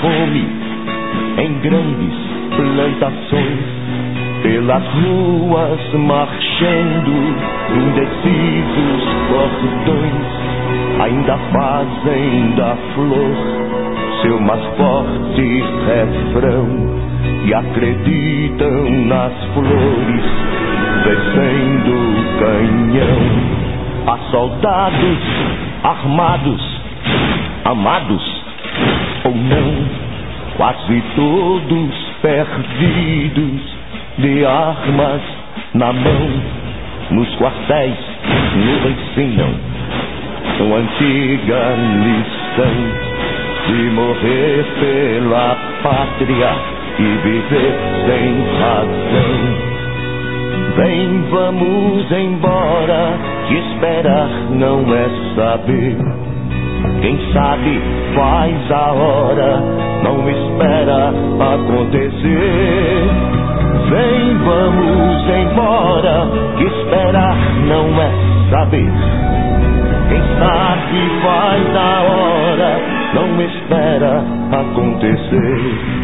fome em grandes plantações, pelas ruas marchando, indecisos cordões, ainda fazem da flor seu mais forte refrão e acreditam nas flores descendo canhão. Há soldados armados, amados ou não, quase todos perdidos, de armas na mão. Nos quartéis nos ensinam uma antiga lição de morrer pela pátria e viver sem razão. Vem, vamos embora, que esperar não é saber. Quem sabe faz a hora, não espera acontecer. Vem, vamos embora, que esperar não é saber. Quem sabe faz a hora, não espera acontecer.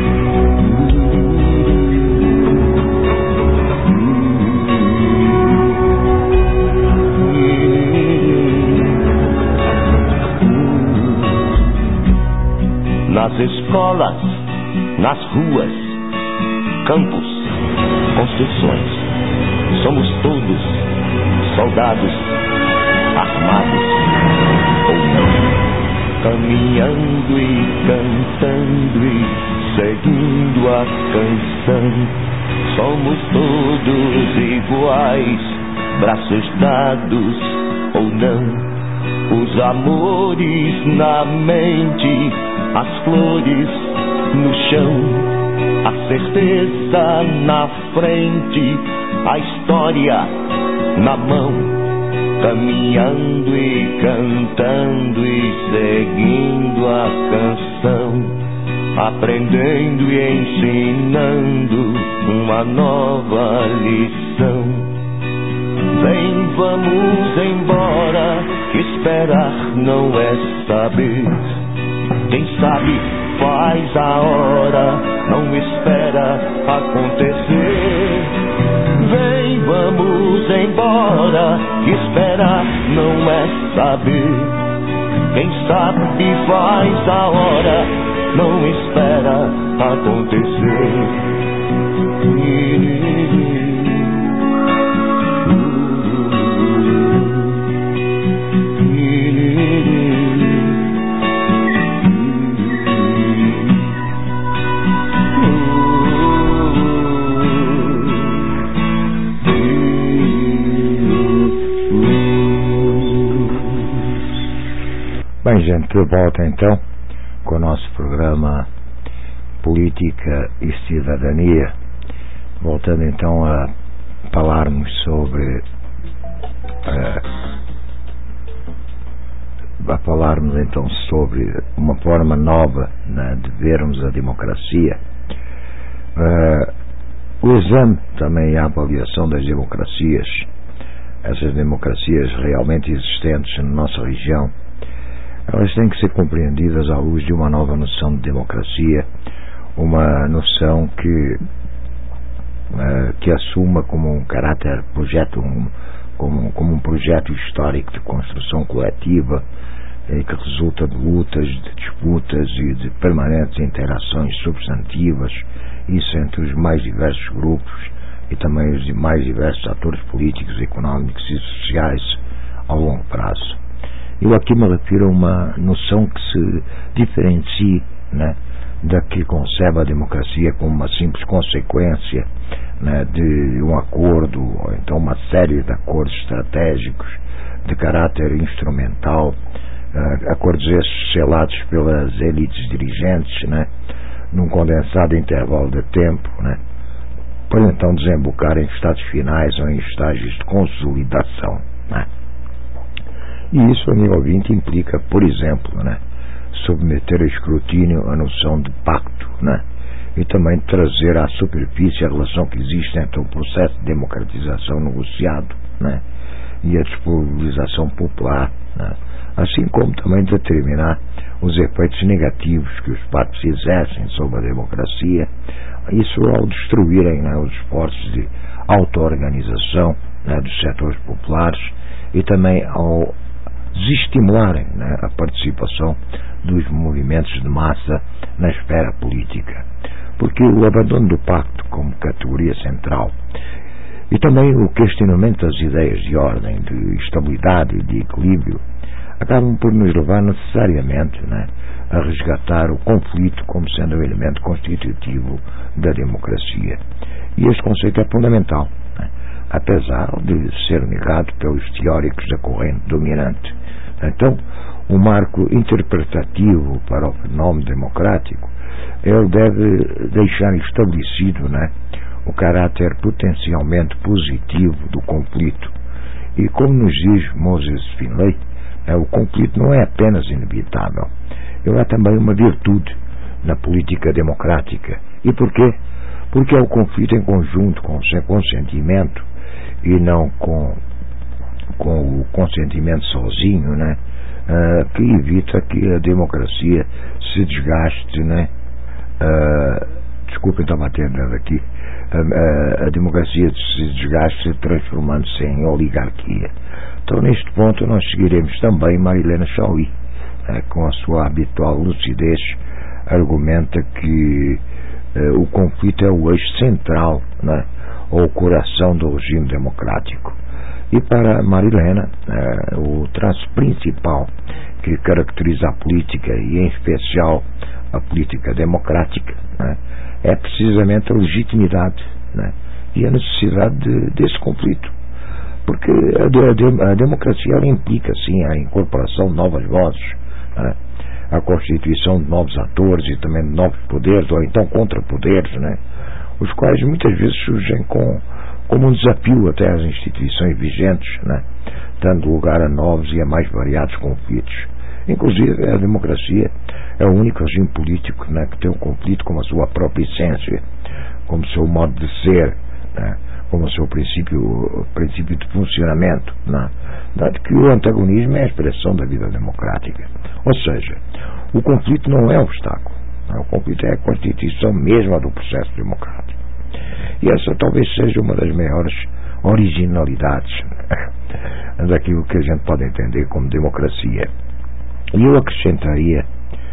Nas escolas, nas ruas, campos, construções, somos todos soldados armados ou não, caminhando e cantando e seguindo a canção. Somos todos iguais, braços dados ou não, os amores na mente, as flores no chão, a certeza na frente, a história na mão, caminhando e cantando e seguindo a canção, aprendendo e ensinando uma nova lição. Vem, vamos embora, que esperar não é saber. Quem sabe faz a hora, não espera acontecer. Vem, vamos embora, que esperar não é saber. Quem sabe faz a hora, não espera acontecer. Bem, gente, de volta então com o nosso programa Política e Cidadania, voltando então a falarmos sobre uma forma nova, né, de vermos a democracia, o exame também e a avaliação das democracias, essas democracias realmente existentes na nossa região. Elas têm que ser compreendidas à luz de uma nova noção de democracia, uma noção que assuma como um caráter projeto, como um projeto histórico de construção coletiva, que resulta de lutas, de disputas e de permanentes interações substantivas, isso entre os mais diversos grupos e também os mais diversos atores políticos, económicos e sociais ao longo prazo. Eu aqui me refiro a uma noção que se diferencie, né, da que concebe a democracia como uma simples consequência, né, de um acordo, ou então uma série de acordos estratégicos de caráter instrumental, acordos esses selados pelas elites dirigentes, né, num condensado intervalo de tempo, né, para então desembocar em estados finais ou em estágios de consolidação, né. E isso, amigo ouvinte, implica, por exemplo, né, submeter a escrutínio a noção de pacto, né, e também trazer à superfície a relação que existe entre o processo de democratização negociado, né, e a disponibilização popular, né, assim como também determinar os efeitos negativos que os pactos exercem sobre a democracia, isso ao destruírem, né, os esforços de auto-organização, né, dos setores populares e também ao desestimularem, né, a participação dos movimentos de massa na esfera política. Porque o abandono do pacto como categoria central e também o questionamento das ideias de ordem, de estabilidade e de equilíbrio acabam por nos levar necessariamente, né, a resgatar o conflito como sendo um elemento constitutivo da democracia. E este conceito é fundamental, né, apesar de ser negado pelos teóricos da corrente dominante. Então, o marco interpretativo para o fenómeno democrático, ele deve deixar estabelecido, né, o caráter potencialmente positivo do conflito. E como nos diz Moses Finlay, o conflito não é apenas inevitável, ele é também uma virtude na política democrática. E por quê? Porque é o conflito em conjunto com o seu consentimento e não com o consentimento sozinho, né, que evita que a democracia se desgaste, né? Desculpa, estou batendo aqui. A democracia se desgaste transformando-se em oligarquia. Então, neste ponto, nós seguiremos também Marilena Chaui, com a sua habitual lucidez, argumenta que o conflito é o eixo central, né, ou o coração do regime democrático. E para Marilena, o traço principal que caracteriza a política, e em especial a política democrática, né, é precisamente a legitimidade, né, e a necessidade desse conflito. Porque a democracia ela implica, sim, a incorporação de novas vozes, né, a constituição de novos atores e também de novos poderes, ou então contrapoderes, né, os quais muitas vezes surgem como um desafio até às instituições vigentes, né, dando lugar a novos e a mais variados conflitos. Inclusive, a democracia é o único regime político, né, que tem o conflito como a sua própria essência, como seu modo de ser, né, como seu princípio de funcionamento, né, dado que o antagonismo é a expressão da vida democrática. Ou seja, o conflito não é um obstáculo, né, o conflito é a constituição mesma do processo democrático. E essa talvez seja uma das maiores originalidades, né, daquilo que a gente pode entender como democracia. E eu acrescentaria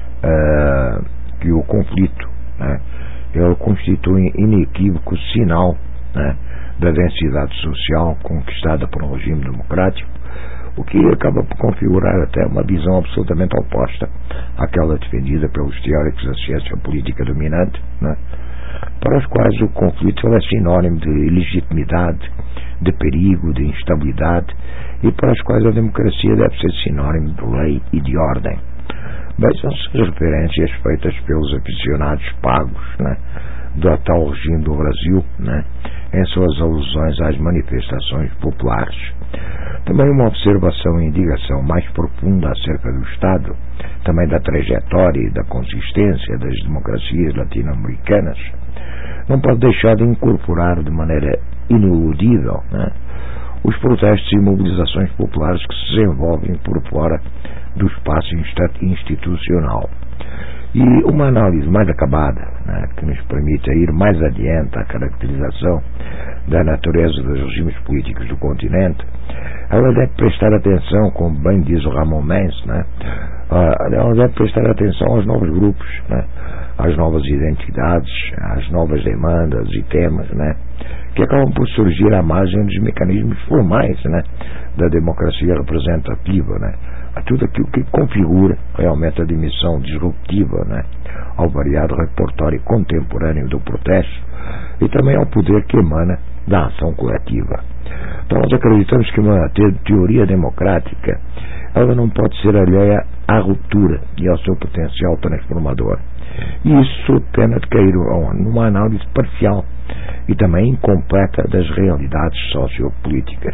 que o conflito, né, ele constitui inequívoco sinal, né, da densidade social conquistada por um regime democrático, o que acaba por configurar até uma visão absolutamente oposta àquela defendida pelos teóricos da ciência política dominante, né, para os quais o conflito é sinónimo de ilegitimidade, de perigo, de instabilidade, e para os quais a democracia deve ser sinónimo de lei e de ordem. Vejam-se as referências feitas pelos aficionados pagos, né, do atual regime do Brasil, né, em suas alusões às manifestações populares. Também uma observação e indicação mais profunda acerca do Estado, também da trajetória e da consistência das democracias latino-americanas, não pode deixar de incorporar de maneira ineludível, né, os protestos e mobilizações populares que se desenvolvem por fora do espaço institucional. E uma análise mais acabada, né, que nos permita ir mais adiante à caracterização da natureza dos regimes políticos do continente, ela deve prestar atenção, como bem diz o Ramon Menz, né, ela deve prestar atenção aos novos grupos, né, às novas identidades, às novas demandas e temas, né, que acabam por surgir à margem dos mecanismos formais, né, da democracia representativa, né, a tudo aquilo que configura realmente a dimensão disruptiva, né, ao variado repertório contemporâneo do protesto e também ao poder que emana da ação coletiva. Então nós acreditamos que uma teoria democrática ela não pode ser alheia à ruptura e ao seu potencial transformador. E isso sob pena de cair numa análise parcial e também incompleta das realidades sociopolíticas.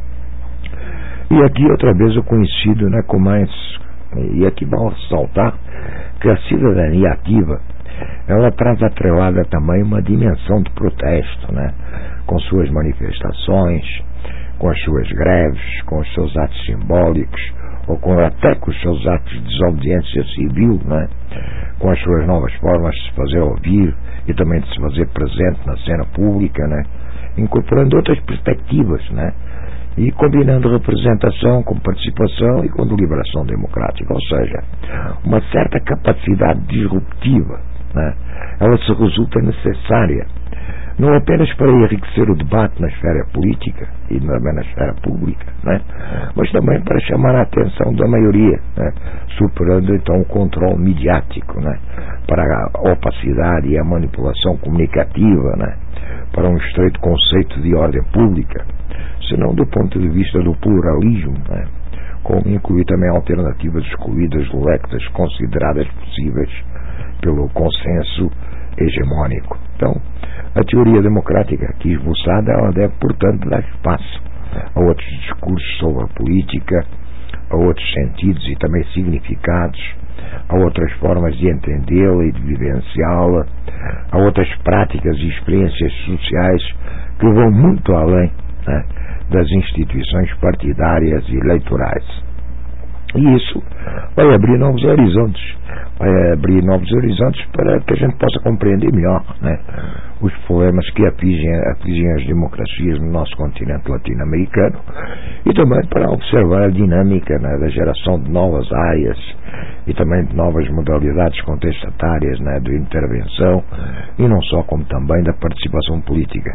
E aqui outra vez o conhecido, né, com mais, e aqui vamos ressaltar que a cidadania ativa ela traz atrelada também uma dimensão de protesto, né, com suas manifestações, com as suas greves, com os seus atos simbólicos ou até com os seus atos de desobediência civil, né? Com as suas novas formas de se fazer ouvir e também de se fazer presente na cena pública, né? Incorporando outras perspectivas, né? E combinando representação com participação e com deliberação democrática, ou seja, uma certa capacidade disruptiva, né? Ela se resulta necessária, não apenas para enriquecer o debate na esfera política e também na esfera pública, né? Mas também para chamar a atenção da maioria, né? Superando então o controle midiático, né? Para a opacidade e a manipulação comunicativa, né? Para um estreito conceito de ordem pública, senão do ponto de vista do pluralismo, né? Como incluir também alternativas excluídas do leque das consideradas possíveis pelo consenso hegemônico. Então, a teoria democrática aqui esboçada, ela deve, portanto, dar espaço a outros discursos sobre a política, a outros sentidos e também significados, a outras formas de entendê-la e de vivenciá-la, a outras práticas e experiências sociais que vão muito além, né, das instituições partidárias e eleitorais. E isso vai abrir novos horizontes, para que a gente possa compreender melhor, né, os problemas que afligem as democracias no nosso continente latino-americano e também para observar a dinâmica, né, da geração de novas áreas e também de novas modalidades contestatárias, né, de intervenção e não só, como também da participação política.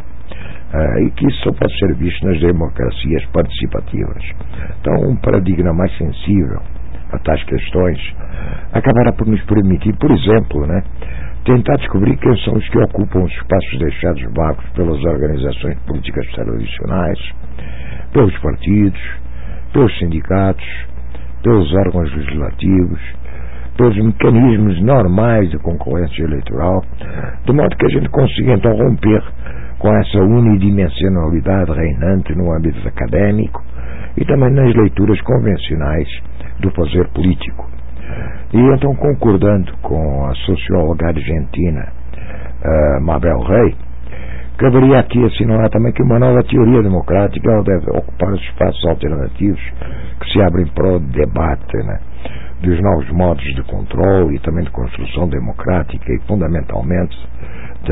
E que isso só pode ser visto nas democracias participativas. Então, um paradigma mais sensível a tais questões acabará por nos permitir, por exemplo, né, tentar descobrir quem são os que ocupam os espaços deixados vagos pelas organizações políticas tradicionais, pelos partidos, pelos sindicatos, pelos órgãos legislativos, pelos mecanismos normais de concorrência eleitoral, de modo que a gente consiga então romper com essa unidimensionalidade reinante no âmbito académico e também nas leituras convencionais do fazer político. E então, concordando com a socióloga argentina Mabel Rey, caberia aqui assinalar também que uma nova teoria democrática ela deve ocupar os espaços alternativos que se abrem para o debate, né, dos novos modos de controle e também de construção democrática e, fundamentalmente, da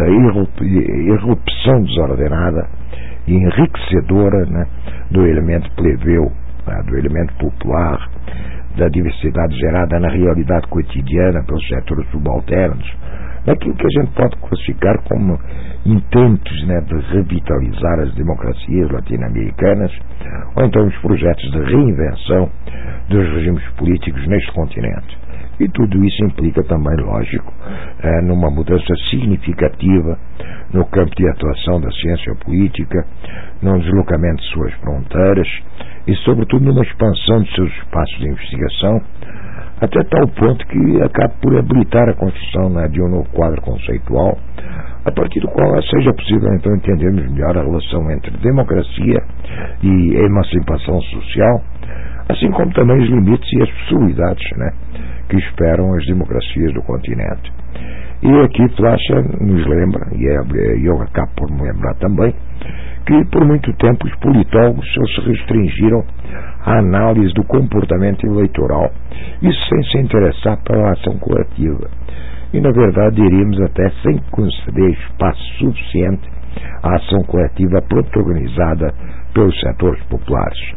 irrupção desordenada e enriquecedora, né, do elemento plebeu, né, do elemento popular, da diversidade gerada na realidade cotidiana pelos setores subalternos, daquilo que a gente pode classificar como intentos, né, de revitalizar as democracias latino-americanas ou então os projetos de reinvenção dos regimes políticos neste continente. E tudo isso implica também, lógico, numa mudança significativa no campo de atuação da ciência política, num deslocamento de suas fronteiras e, sobretudo, numa expansão de seus espaços de investigação, até tal ponto que acabe por habilitar a construção, né, de um novo quadro conceitual, a partir do qual seja possível, então, entendermos melhor a relação entre democracia e emancipação social, assim como também os limites e as possibilidades, né, que esperam as democracias do continente. E aqui Flecha nos lembra, e eu acabo por me lembrar também, que por muito tempo os politólogos se restringiram à análise do comportamento eleitoral, isso sem se interessar pela ação coletiva. E, na verdade, diríamos até sem conceder espaço suficiente à ação coletiva protagonizada pelos setores populares.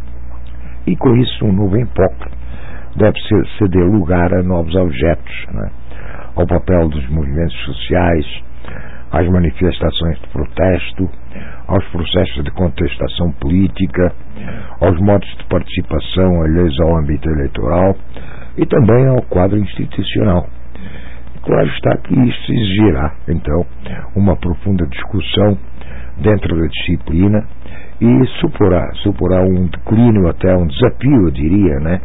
E com isso um novo enfoque deve ceder lugar a novos objetos, né, ao papel dos movimentos sociais, às manifestações de protesto, aos processos de contestação política, aos modos de participação alheios ao âmbito eleitoral e também ao quadro institucional. Claro está que isto exigirá, então, uma profunda discussão dentro da disciplina e suporá um declínio, até um desafio, eu diria, né,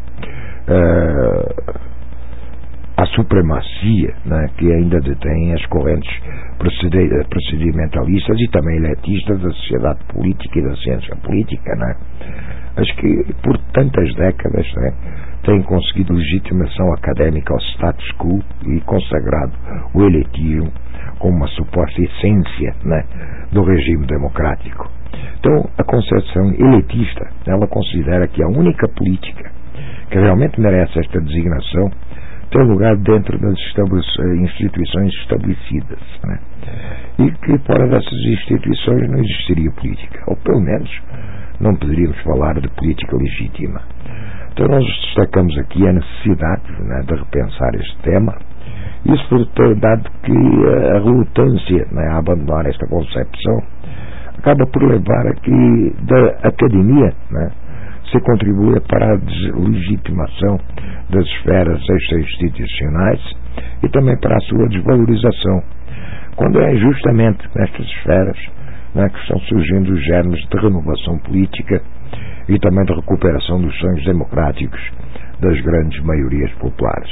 a supremacia, né, que ainda detém as correntes procedimentalistas e também eletistas da sociedade política e da ciência política, né, as que por tantas décadas, né, têm conseguido legitimação académica ao status quo e consagrado o elitismo como uma suposta essência, né, do regime democrático. Então, a concepção elitista, ela considera que a única política que realmente merece esta designação, tem lugar dentro das instituições estabelecidas, né? E que fora dessas instituições não existiria política, ou pelo menos não poderíamos falar de política legítima. Então nós destacamos aqui a necessidade, né, de repensar este tema, isso dado que a relutância, né, a abandonar esta concepção acaba por levar a que da academia, né, se contribua para a deslegitimação das esferas extra-institucionais e também para a sua desvalorização, quando é justamente nestas esferas, né, que estão surgindo os germes de renovação política e também de recuperação dos sonhos democráticos das grandes maiorias populares.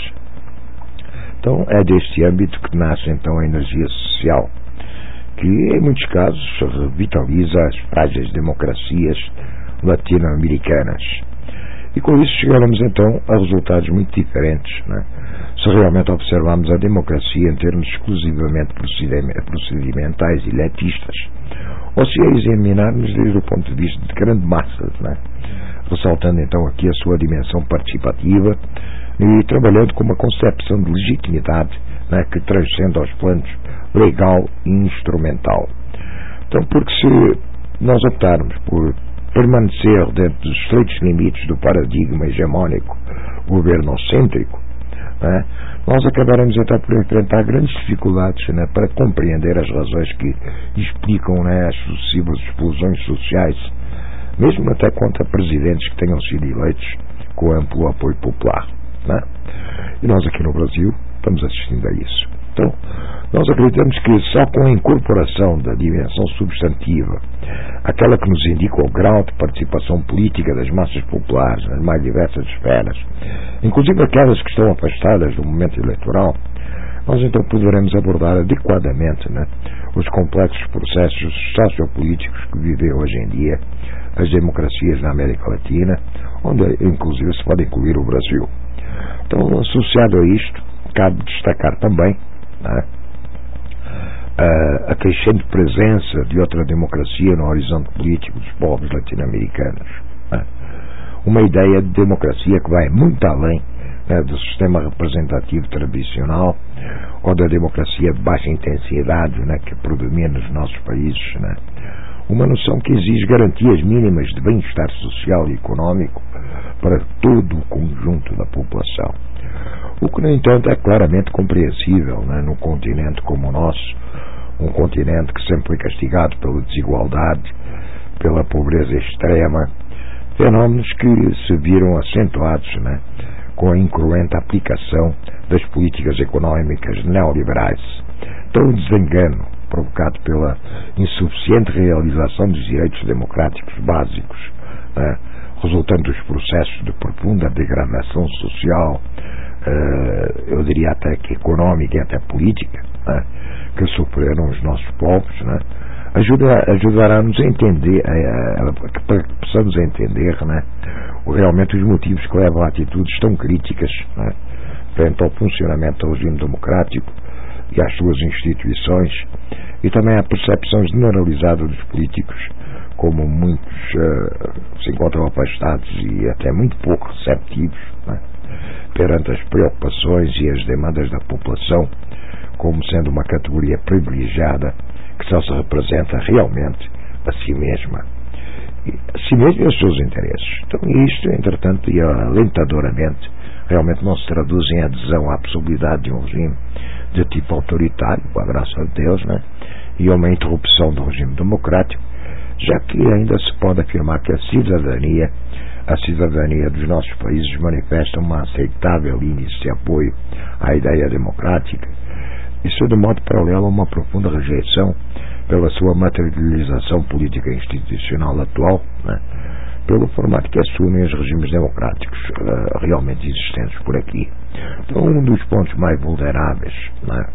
Então é deste âmbito que nasce então a energia social, que em muitos casos revitaliza as frágeis democracias latino-americanas. E com isso chegaremos então a resultados muito diferentes, né? Se realmente observarmos a democracia em termos exclusivamente procedimentais e letistas, ou se a examinarmos desde o ponto de vista de grande massa, né? Ressaltando então aqui a sua dimensão participativa e trabalhando com uma concepção de legitimidade, né, que transcende aos planos legal e instrumental. Então, porque se nós optarmos por permanecer dentro dos estreitos limites do paradigma hegemónico governocêntrico, né, nós acabaremos então por enfrentar grandes dificuldades, né, para compreender as razões que explicam, né, as sucessivas explosões sociais, mesmo até contra presidentes que tenham sido eleitos com amplo apoio popular, né? E nós aqui no Brasil estamos assistindo a isso. Então, nós acreditamos que só com a incorporação da dimensão substantiva, aquela que nos indica o grau de participação política das massas populares nas mais diversas esferas, inclusive aquelas que estão afastadas do momento eleitoral, nós então poderemos abordar adequadamente, né, os complexos processos sociopolíticos que vivem hoje em dia as democracias na América Latina, onde inclusive se pode incluir o Brasil. Então, associado a isto, cabe destacar também, né, a crescente presença de outra democracia no horizonte político dos povos latino-americanos, né? Uma ideia de democracia que vai muito além, né, do sistema representativo tradicional ou da democracia de baixa intensidade, né, que predomina nos nossos países, né? Uma noção que exige garantias mínimas de bem-estar social e económico para todo o conjunto da população. O que, no entanto, é claramente compreensível, né, num continente como o nosso, um continente que sempre foi castigado pela desigualdade, pela pobreza extrema, fenómenos que se viram acentuados, né, com a incruenta aplicação das políticas económicas neoliberais. Então, o desengano provocado pela insuficiente realização dos direitos democráticos básicos, né, resultando dos processos de profunda degradação social, eu diria até que económica e até política, né, que sofreram os nossos povos, né, ajudará-nos a entender, para que possamos entender, né, realmente os motivos que levam a atitudes tão críticas, né, frente ao funcionamento do regime democrático e às suas instituições, e também à percepção generalizada dos políticos, como muitos se encontram afastados e até muito pouco receptivos, né, perante as preocupações e as demandas da população, como sendo uma categoria privilegiada que só se representa realmente a si mesma e os seus interesses. Então isto, entretanto, e alentadoramente, realmente não se traduz em adesão à possibilidade de um regime de tipo autoritário, com a graça de Deus, né, e uma interrupção do regime democrático, já que ainda se pode afirmar que a cidadania dos nossos países manifesta uma aceitável índice de apoio à ideia democrática, isso de modo paralelo a uma profunda rejeição pela sua materialização política e institucional atual, né, pelo formato que assumem os regimes democráticos realmente existentes por aqui. Então, um dos pontos mais vulneráveis, né,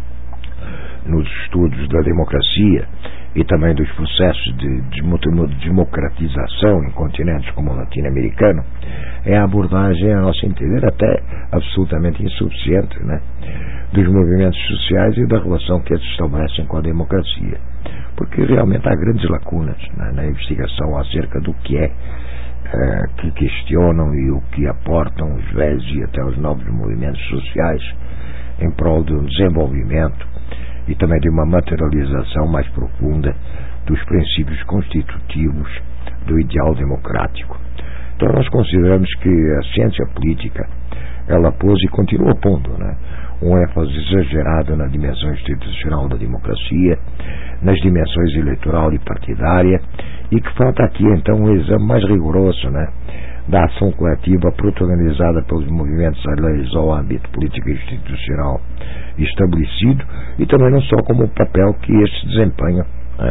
nos estudos da democracia e também dos processos de democratização em continentes como o latino-americano é a abordagem, a nosso entender, até absolutamente insuficiente, né, dos movimentos sociais e da relação que eles estabelecem com a democracia, porque realmente há grandes lacunas, né, na investigação acerca do que é que questionam e o que aportam os velhos e até os novos movimentos sociais em prol de um desenvolvimento e também de uma materialização mais profunda dos princípios constitutivos do ideal democrático. Então nós consideramos que a ciência política, ela pôs e continua pondo, um ênfase exagerado na dimensão institucional da democracia, nas dimensões eleitoral e partidária, e que falta aqui então um exame mais rigoroso da ação coletiva protagonizada pelos movimentos alheios ao âmbito político e institucional estabelecido, e também não só como o papel que estes desempenham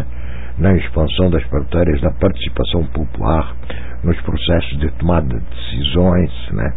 na expansão das fronteiras da participação popular nos processos de tomada de decisões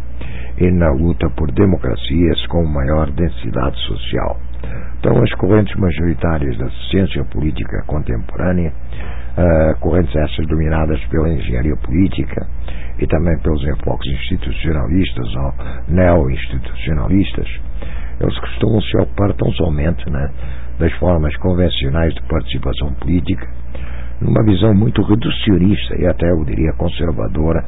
e na luta por democracias com maior densidade social. Então as correntes majoritárias da ciência política contemporânea, correntes essas dominadas pela engenharia política e também pelos enfoques institucionalistas ou neo-institucionalistas, eles costumam se ocupar tão somente das formas convencionais de participação política, numa visão muito reducionista e até, eu diria, conservadora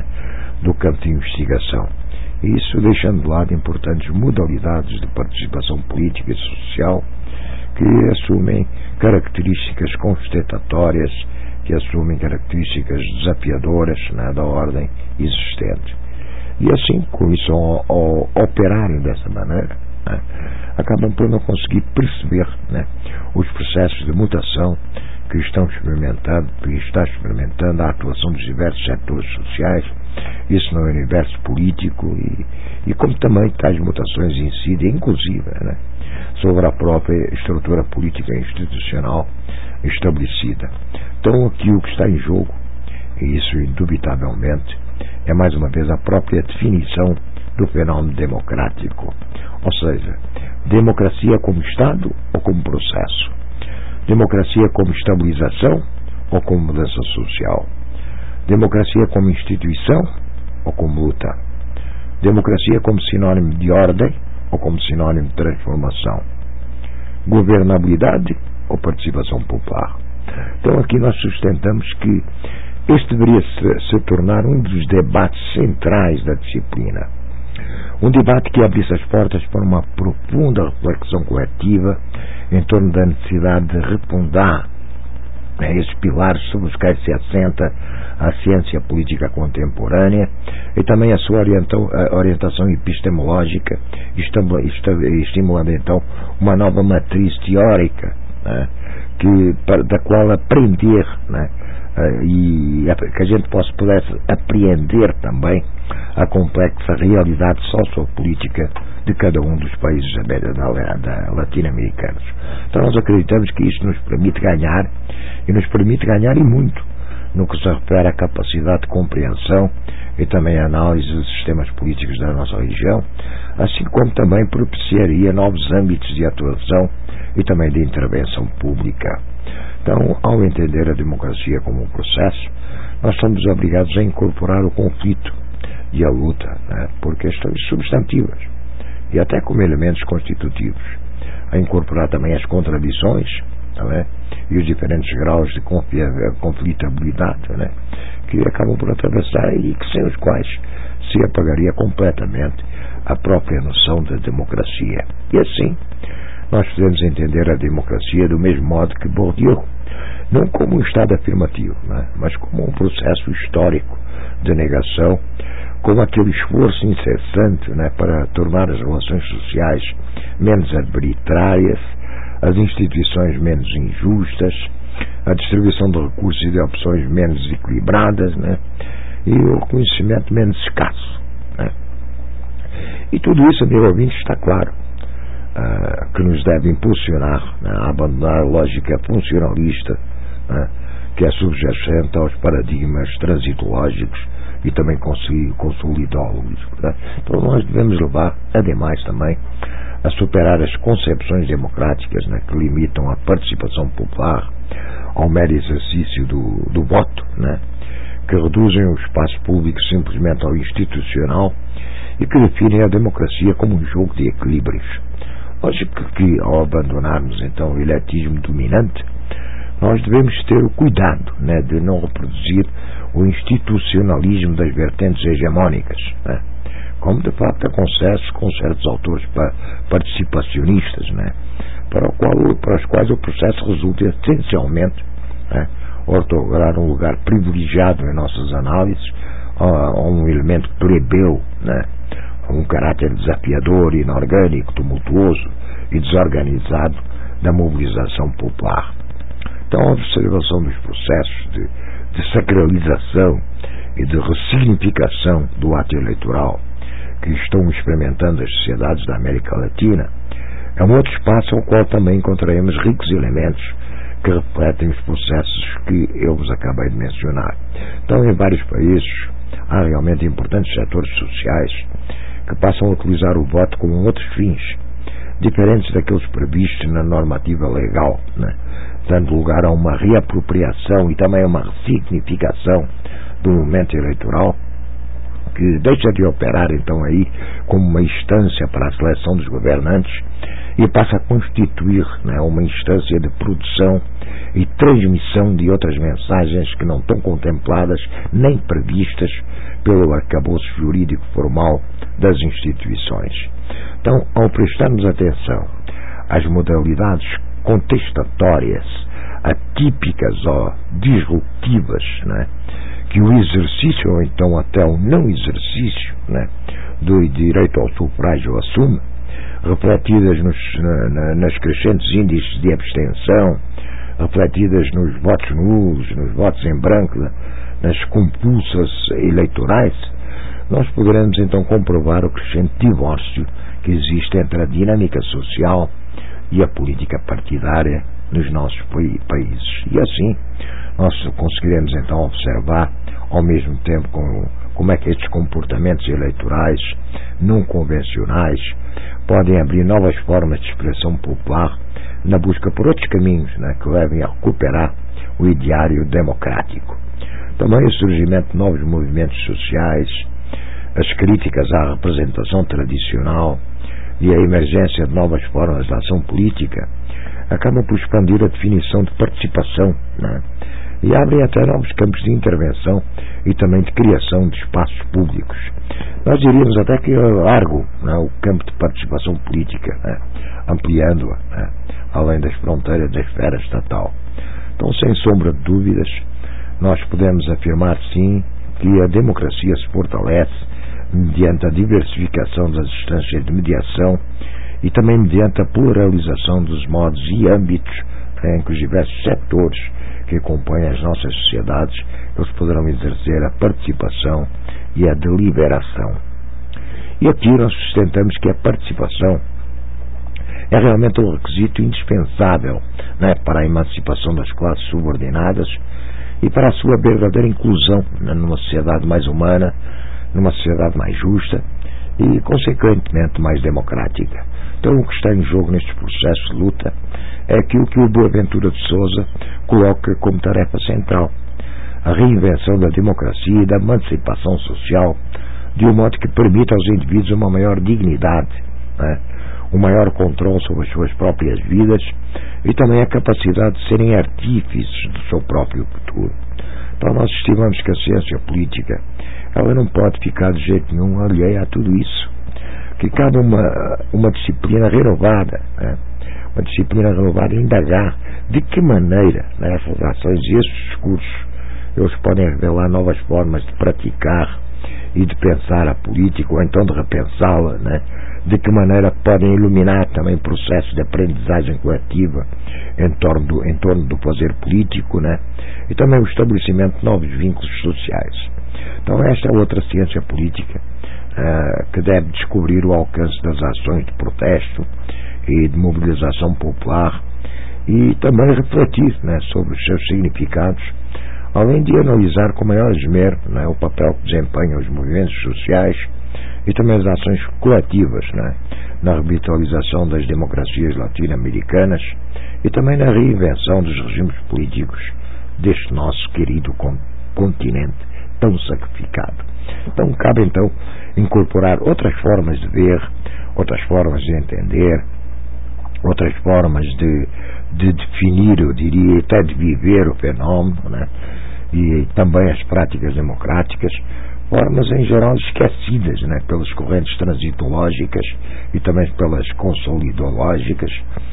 do campo de investigação. E isso deixando de lado importantes modalidades de participação política e social que assumem características constatatórias, que assumem características desafiadoras da ordem existente. E assim, com isso, ao operarem dessa maneira, acabam por não conseguir perceber os processos de mutação que está experimentando a atuação dos diversos setores sociais, isso no universo político e como também tais mutações incidem, inclusive, sobre a própria estrutura política e institucional estabelecida. Então aqui o que está em jogo, e isso indubitavelmente, é mais uma vez a própria definição do fenômeno democrático, ou seja, democracia como Estado ou como processo, democracia como estabilização ou como mudança social, democracia como instituição ou como luta, democracia como sinônimo de ordem ou como sinônimo de transformação, governabilidade ou participação popular. Então aqui nós sustentamos que este deveria se tornar um dos debates centrais da disciplina, um debate que abrisse as portas para uma profunda reflexão coletiva em torno da necessidade de refundar esses pilares sobre os quais se assenta a ciência política contemporânea e também a sua orientação epistemológica, estimulando então uma nova matriz teórica da qual aprender e que a gente pudesse apreender também a complexa realidade sociopolítica de cada um dos países latino-americanos. Então nós acreditamos que isto nos permite ganhar, e nos permite ganhar e muito, no que se refere à capacidade de compreensão e também à análise dos sistemas políticos da nossa região, assim como também propiciaria novos âmbitos de atuação e também de intervenção pública. Então, ao entender a democracia como um processo, nós somos obrigados a incorporar o conflito e a luta, por questões substantivas e até como elementos constitutivos, a incorporar também as contradições e os diferentes graus de conflitabilidade que acabam por atravessar e que sem os quais se apagaria completamente a própria noção da democracia. E assim nós podemos entender a democracia do mesmo modo que Bourdieu, não como um estado afirmativo, mas como um processo histórico de negação, como aquele esforço incessante para tornar as relações sociais menos arbitrárias, as instituições menos injustas, a distribuição de recursos e de opções menos equilibradas e o conhecimento menos escasso. E tudo isso, amigo ouvinte, está claro que nos deve impulsionar a abandonar a lógica funcionalista que é subjacente aos paradigmas transitológicos e também consolidólogos. Então nós devemos levar, ademais também, a superar as concepções democráticas que limitam a participação popular ao mero exercício do voto, que reduzem o espaço público simplesmente ao institucional e que definem a democracia como um jogo de equilíbrios. Lógico que ao abandonarmos então o eletismo dominante, nós devemos ter o cuidado, né, de não reproduzir o institucionalismo das vertentes hegemónicas, né, como de facto acontece com certos autores participacionistas, né, para os quais o processo resulta essencialmente, né, otorgar um lugar privilegiado em nossas análises a um elemento plebeu, né, um caráter desafiador, inorgânico, tumultuoso e desorganizado da mobilização popular. Então, a observação dos processos de sacralização e de ressignificação do ato eleitoral que estão experimentando as sociedades da América Latina é um outro espaço ao qual também encontraremos ricos elementos que refletem os processos que eu vos acabei de mencionar. Então, em vários países, há realmente importantes setores sociais que passam a utilizar o voto com outros fins, diferentes daqueles previstos na normativa legal, né, dando lugar a uma reapropriação e também a uma ressignificação do momento eleitoral, que deixa de operar então aí como uma instância para a seleção dos governantes e passa a constituir, né, uma instância de produção e transmissão de outras mensagens que não estão contempladas nem previstas pelo arcabouço jurídico formal das instituições. Então, ao prestarmos atenção às modalidades contestatórias, atípicas ou disruptivas, né, que o exercício ou então até o não exercício, né, do direito ao sufrágio assume, refletidas nas crescentes índices de abstenção, refletidas nos votos nulos, nos votos em branco, nas compulsas eleitorais, nós poderemos então comprovar o crescente divórcio que existe entre a dinâmica social e a política partidária nos nossos países. E assim nós conseguiremos então observar ao mesmo tempo como é que estes comportamentos eleitorais não convencionais podem abrir novas formas de expressão popular na busca por outros caminhos, né, que levem a recuperar o ideário democrático. Também o surgimento de novos movimentos sociais, as críticas à representação tradicional e a emergência de novas formas de ação política acabam por expandir a definição de participação, né, e abrem até novos campos de intervenção e também de criação de espaços públicos. Nós diríamos até que largo, né, o campo de participação política, né, ampliando-a, né, além das fronteiras da esfera estatal. Então, sem sombra de dúvidas, nós podemos afirmar sim que a democracia se fortalece mediante a diversificação das instâncias de mediação e também mediante a pluralização dos modos e âmbitos, né, em que os diversos setores que compõem as nossas sociedades eles poderão exercer a participação e a deliberação. E aqui nós sustentamos que a participação é realmente um requisito indispensável, né, para a emancipação das classes subordinadas e para a sua verdadeira inclusão, né, numa sociedade mais humana, numa sociedade mais justa e, consequentemente, mais democrática. Então, o que está em jogo nestes processos de luta é aquilo que o Boaventura de Sousa coloca como tarefa central: a reinvenção da democracia e da emancipação social, de um modo que permita aos indivíduos uma maior dignidade, né, um maior controle sobre as suas próprias vidas e também a capacidade de serem artífices do seu próprio futuro. Então, nós estimamos que a ciência política ela não pode ficar de jeito nenhum alheia a tudo isso, que cabe uma disciplina renovada, né, uma disciplina renovada em indagar de que maneira, né, essas ações e esses discursos eles podem revelar novas formas de praticar e de pensar a política, ou então de repensá-la, né, de que maneira podem iluminar também processos de aprendizagem coletiva em torno do fazer político, né, e também o estabelecimento de novos vínculos sociais. Então, esta é outra ciência política que deve descobrir o alcance das ações de protesto e de mobilização popular e também refletir, né, sobre os seus significados, além de analisar com maior esmero, né, o papel que desempenham os movimentos sociais e também as ações coletivas, né, na revitalização das democracias latino-americanas e também na reinvenção dos regimes políticos deste nosso querido continente tão sacrificado. Então, cabe então incorporar outras formas de ver, outras formas de entender outras formas de definir, eu diria, até de viver o fenómeno, né? E também as práticas democráticas, formas em geral esquecidas, né? Pelas correntes transitológicas e também pelas consolidológicas,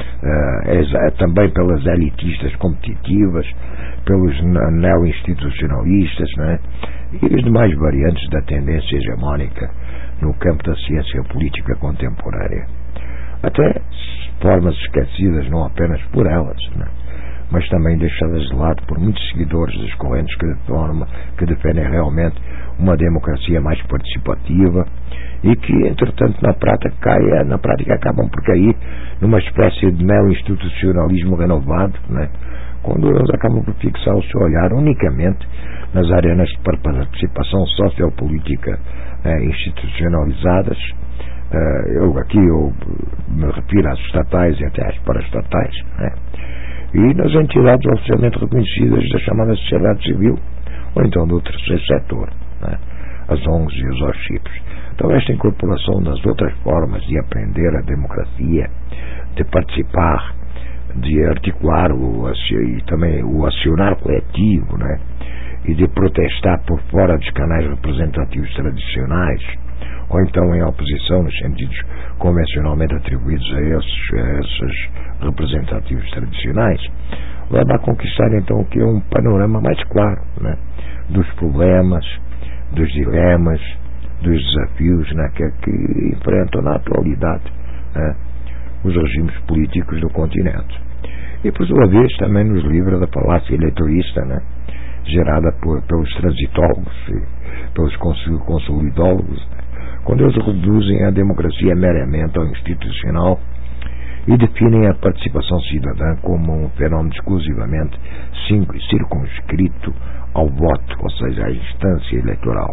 também pelas elitistas competitivas, pelos neo-institucionalistas, né? E as demais variantes da tendência hegemónica no campo da ciência política contemporânea. Até formas esquecidas não apenas por elas, né? Mas também deixadas de lado por muitos seguidores das correntes que defendem realmente uma democracia mais participativa e que, entretanto, na prática acabam por cair numa espécie de neo-institucionalismo renovado, né? Quando eles acabam por fixar o seu olhar unicamente nas arenas de participação sociopolítica institucionalizadas. Eu me refiro às estatais e até às paraestatais, né? E nas entidades oficialmente reconhecidas da chamada sociedade civil ou então do terceiro setor, né? As ONGs e os OSCIPs. Então esta incorporação das outras formas de aprender a democracia, de participar, de articular e também o acionar coletivo, né? E de protestar por fora dos canais representativos tradicionais, ou então em oposição nos sentidos convencionalmente atribuídos a esses representativos tradicionais, leva a conquistar então o que é um panorama mais claro, né? Dos problemas, dos dilemas, dos desafios, né? que enfrentam na atualidade, né? Os regimes políticos do continente. E por sua vez também nos livra da falácia eleitorista, né? Gerada pelos transitólogos e pelos consolidólogos, né? Quando eles reduzem a democracia meramente ao institucional e definem a participação cidadã como um fenómeno exclusivamente circunscrito ao voto, ou seja, à instância eleitoral.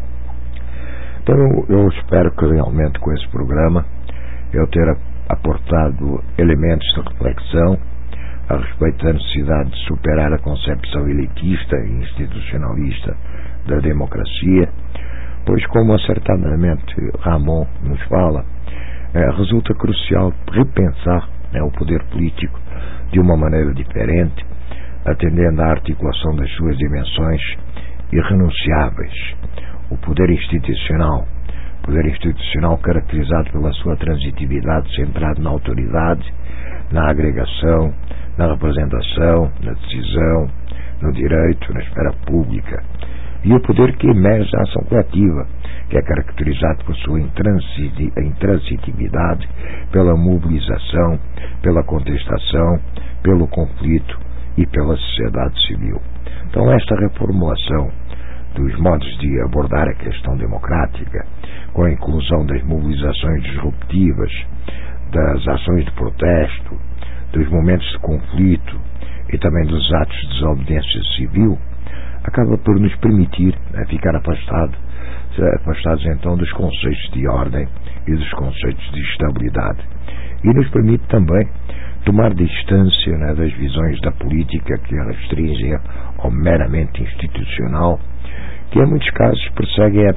Então eu espero que realmente com esse programa eu ter aportado elementos de reflexão a respeito da necessidade de superar a concepção elitista e institucionalista da democracia, pois, como acertadamente Ramon nos fala, resulta crucial repensar, né, o poder político de uma maneira diferente, atendendo à articulação das suas dimensões irrenunciáveis. O poder institucional caracterizado pela sua transitividade, centrado na autoridade, na agregação, na representação, na decisão, no direito, na esfera pública. E o poder que emerge da ação coletiva, que é caracterizado por sua intransitividade, pela mobilização, pela contestação, pelo conflito e pela sociedade civil. Então esta reformulação dos modos de abordar a questão democrática, com a inclusão das mobilizações disruptivas, das ações de protesto, dos momentos de conflito e também dos atos de desobediência civil, acaba por nos permitir ficar afastados então dos conceitos de ordem e dos conceitos de estabilidade, e nos permite também tomar distância, né, das visões da política que a restringem ao meramente institucional, que em muitos casos perseguem a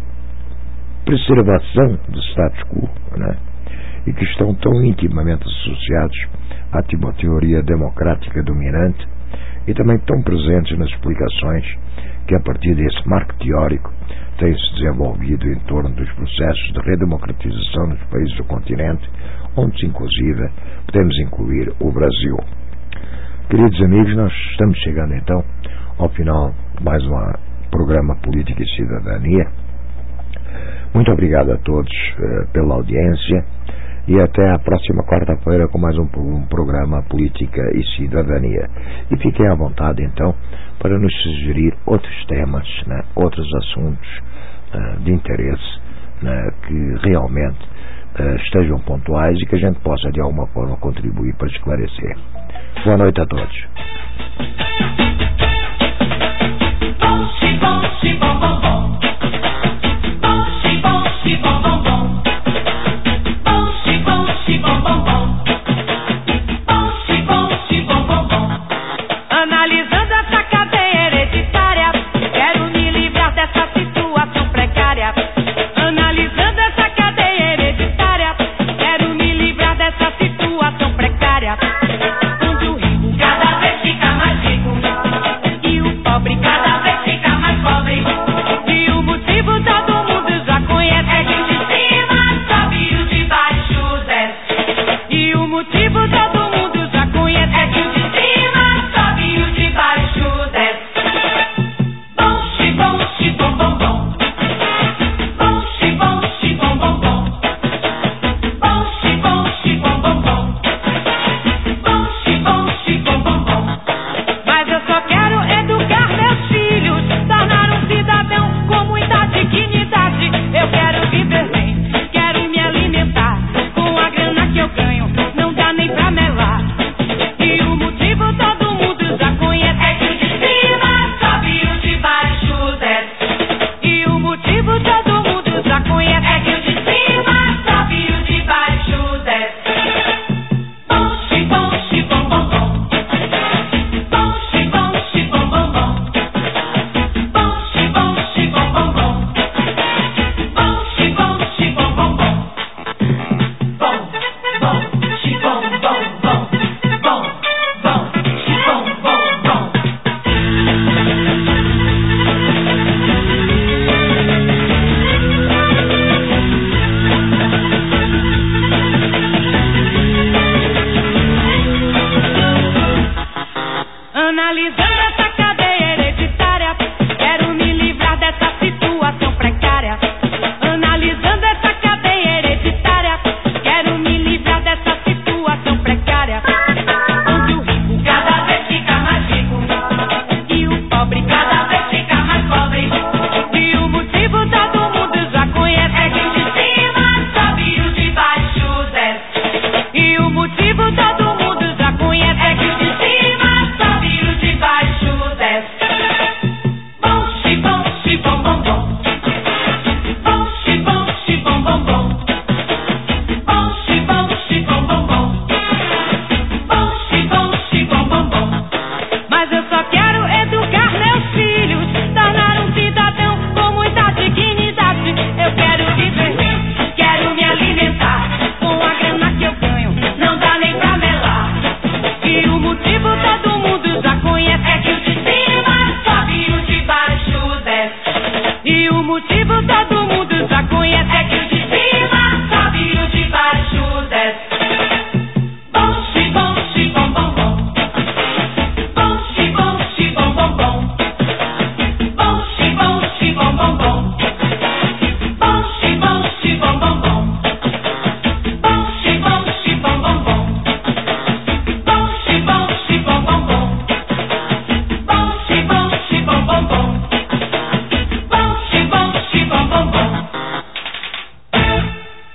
preservação do status quo, né, e que estão tão intimamente associados à teoria democrática dominante e também tão presentes nas explicações que, a partir desse marco teórico, têm-se desenvolvido em torno dos processos de redemocratização nos países do continente, onde, inclusive, podemos incluir o Brasil. Queridos amigos, nós estamos chegando, então, ao final de mais um programa Política e Cidadania. Muito obrigado a todos pela audiência e até a próxima quarta-feira com mais um programa Política e Cidadania. E fiquem à vontade, então, para nos sugerir outros temas, né, outros assuntos de interesse, né, que realmente estejam pontuais e que a gente possa, de alguma forma, contribuir para esclarecer. Boa noite a todos.